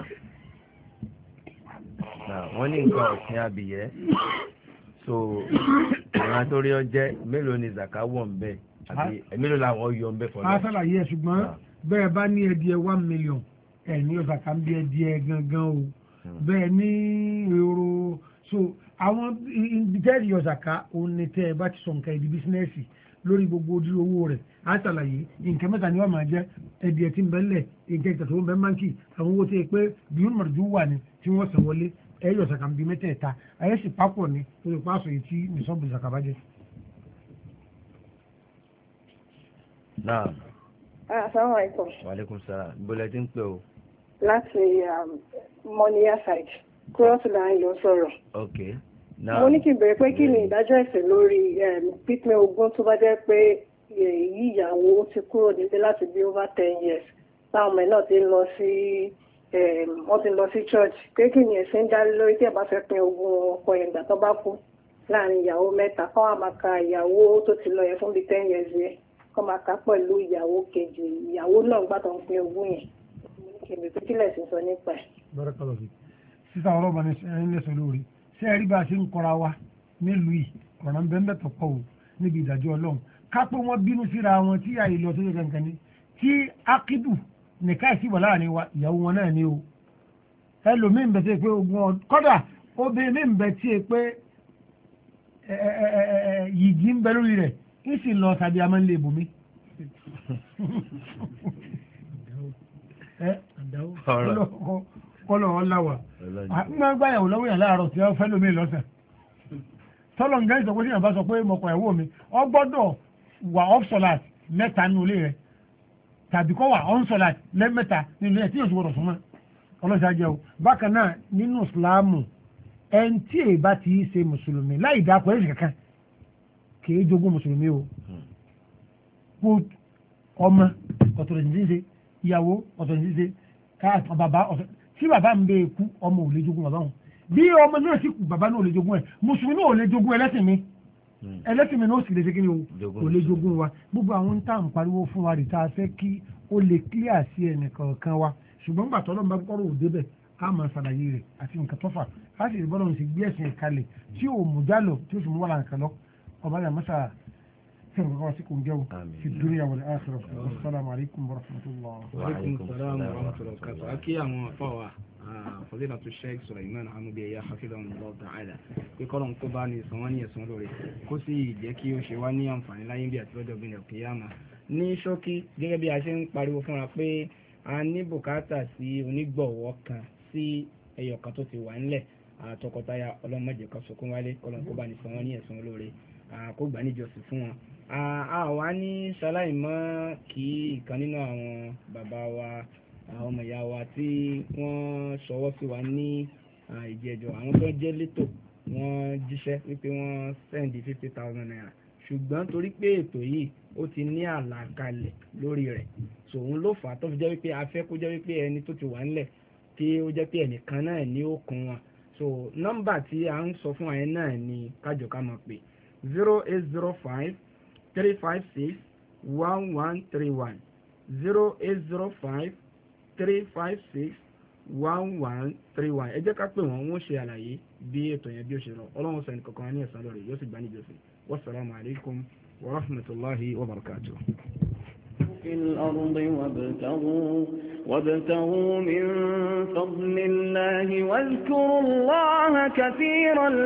wọ́n ní nǹkan ọ̀sìn abìyẹ́ so ìran tó rí ọ jẹ́ mélòó ni ṣàkáwọ̀ ń bẹ àbí mélòó làwọn yọ ń bẹ fọlọ́. a ṣàlàyé ẹ ṣùgbọ́n bẹ́ẹ̀ bá ní ẹdìẹ one million ẹ̀ ní ọ̀sàkà ń bí ẹdìẹ gangan o bẹ́ẹ̀ ní èrò so àwọn ìdíjẹ́rì ọ̀sàkà òun ni tẹ́ ẹ bá ti sọ nǹkan ìdí bísínẹ́sì lórí gbogbo ojú owó rẹ̀ á ṣàlàyé nǹkan mẹ́ta ni wọ́n máa jẹ́ ẹ̀dì ẹ̀tí ń bẹ́lẹ̀ nǹkan ìtàtò ń bẹ́ máńkì àwọn owó tó yẹ pé bíún mọ̀rọ̀dú wà ní tí wọ́n san wọlé ẹ̀yọ̀ ṣàkà ń bí mẹ́tẹ̀ẹ̀ta ayé sì pápọ̀ ní lórí pàṣọ yìí tí nìṣọ́bù ṣàkà bá jẹ́. naam. Assalamu alaikum. Wa alaikum salaam bọ́lá tí ń pè o. láti mọ́níyà side kúrọ́sì láàrin ló sọ̀rọ̀. ok. mo ní kí n bẹ̀rẹ̀ pé kí ni ìdájọ́ ẹ̀sìn lórí pípín ogún tó bá jẹ́ pé èyí ìyàwó ti kúrò nílé láti bí over ten years táwọn ọmọ ẹ̀ náà ti ń lọ sí wọ́n ti ń lọ sí church pé kí ni ẹ̀sìn dá lórí tí ẹ̀ bá fẹ́ pín ogún ọkọ yẹn gbà tó bá kú láàrin ìyàwó mẹ́ta kọ́ wá máa ka ìyàwó tó ti lọ yẹn fún bíi ten years yẹn kọ́ máa ka pẹ̀lú ìyàwó kejì ìyàwó náà gbà tó ń pín ogún yẹn kí ni pé kílẹ̀ sì sọ nípa ẹ̀. bẹ́rẹ̀ kọ́ lọ sí sísá ọlọ́ba ní ẹni lẹ́sọ̀ lórí ṣé ẹ rí bá a ṣe ń kọra wa nílùú yìí ọ̀ràn bẹ́ẹ̀ tó pọ̀ o níbi ìdájọ́ ọlọ́run ká pé wọ́n bínú síra wọn tí àyè lọ tó yẹ kankan ni tí akidu nìka ìsì wà láàrin wa ìyàwó wọn náà ni o ẹlòmíì ń bẹ tí pé ogun ọ kọ́dà obìnrin ń bẹ tí pé yìgì ń bẹ lórí rẹ̀ kí sì lọ tàbí a máa ń lè bòmí. kọ́lọ̀ ọ̀làwà máa ń gbáyàwó lọ́wọ́ yàn láàárọ̀ tí wọ́n fẹ́ lómi lọ́sẹ̀ tọ́lọ̀ nǹkan ìsọ̀kú sí ìyàbá sọ pé mọ̀kọ̀ ẹ̀wọ́ mi ọ gbọ́dọ̀ wà ọ́fṣọ́làt mẹ́ta nínú ilé rẹ̀ tàbí kọ́ wà ọ́nṣọ́làt lẹ́mẹ́ta nínú ilé tí yóò ti gbọ́dọ̀ súnmọ́ ọlọ́sà jẹ́ o bákan náà nínú ìsìláàmù ẹni tí èyí bá ti ṣe mùsùlùmí láì dákọ̀ ẹ̀sìn kankan kì í jogún mùsùlùmí o ọmọ ọ̀tọ̀rọ̀ ní ṣe ìyàwó ọ̀tọ̀rọ̀ ní ṣe káàtọ̀ bàbá ọ̀tọ̀ tí bàbá ń bẹ ikú ọmọ ò lè jogún bàbá wọn bí ọmọ náà sì kú bàbá náà ò lè jogún ẹ mùsùlùmí náà ò lè jogún ẹlẹ́sìn mi ẹlẹ́sìn mi náà ó sì lè ṣe kí ni ò lè jogún wa gbogbo àwọn ń tà ń pariwo fún wa rè tá a fẹ́ kí ó lè clear sí ẹnìkọ̀ọ̀kan wa ṣùgbọ́n gbà tọ́lọ́ bá kọ́rọ̀ òde bẹ̀ á máa ṣàlàyé rẹ̀ àti nǹkan tọ́fà á sì rí bọ́lọ̀ sì gbé ẹ̀sìn ìkalẹ̀ tí ò mú jálọ̀ tí ó sì mú wàhálà nǹkan lọ ọba yà mọ́sà وغاسكم جو في الدنيا والآخرة. والسلام عليكم ورحمة الله. وعليكم السلام ورحمة الله وبركاته. أكيد أمو فوا فضيلة الشيخ سليمان حمودي يا حفظه الله تعالى يقولون كباني سواني سنوري كوسي جẹ́kí ó ṣe wá ní àǹfààní láyé bí àti lọ́jọ́ gbìyànjú kìyàmá. Ní ṣókí gẹ́gẹ́ bí a ṣe ń pariwo fúnra pé a ní bùkátà sí onígbọ̀wọ́ kan sí ẹyọ kan tó ti wà nílẹ̀ tọkọtaya ọlọ́mọdé kan sọkún wálé ọlọ́run kó bá ní san wọ́n ní ẹ̀san olóore kó gbà níjọsìn fún wọn. àwa ní ṣaláì mọ́ kí ìkan nínú àwọn bàbá wa àwọn ọmọ ìyá wa tí wọ́n ṣọwọ́ sí wa ní ìjẹ́jọ́ àwọn tó jẹ́ létò wọ́n jíṣẹ́ wípé wọ́n sẹ́ndì fifty thousand naira ṣùgbọ́n torí pé ètò yìí ó ti ní àlàkalẹ̀ lórí rẹ̀ so òun ló fà á tó fi jẹ́ wípé a fẹ́ kó jẹ́ wípé ẹni tó ti wà ńlẹ̀ tí ó jẹ́ pé ẹnìkan náà ní ó kún wọn so nọ́mbà tí a ń sọ fún àyẹn náà ni kájọ ká máa pè zero eight zero five three five six one one three one zero eight zero five three five six one one three one ẹ jẹ́ ká pè wọ́n wọ́n ṣe àlàyé bí ètò yẹn bí ó ṣe lọ ọlọ́run sọ ẹnìkankan wá ní ẹ̀san lórí yóò sì gbá níjọsìn wasalaamu alaykum wa rahmatulahi wa barakatuh. في الأرض وابتغوا وابتغوا من فضل الله واذكروا الله كثيرا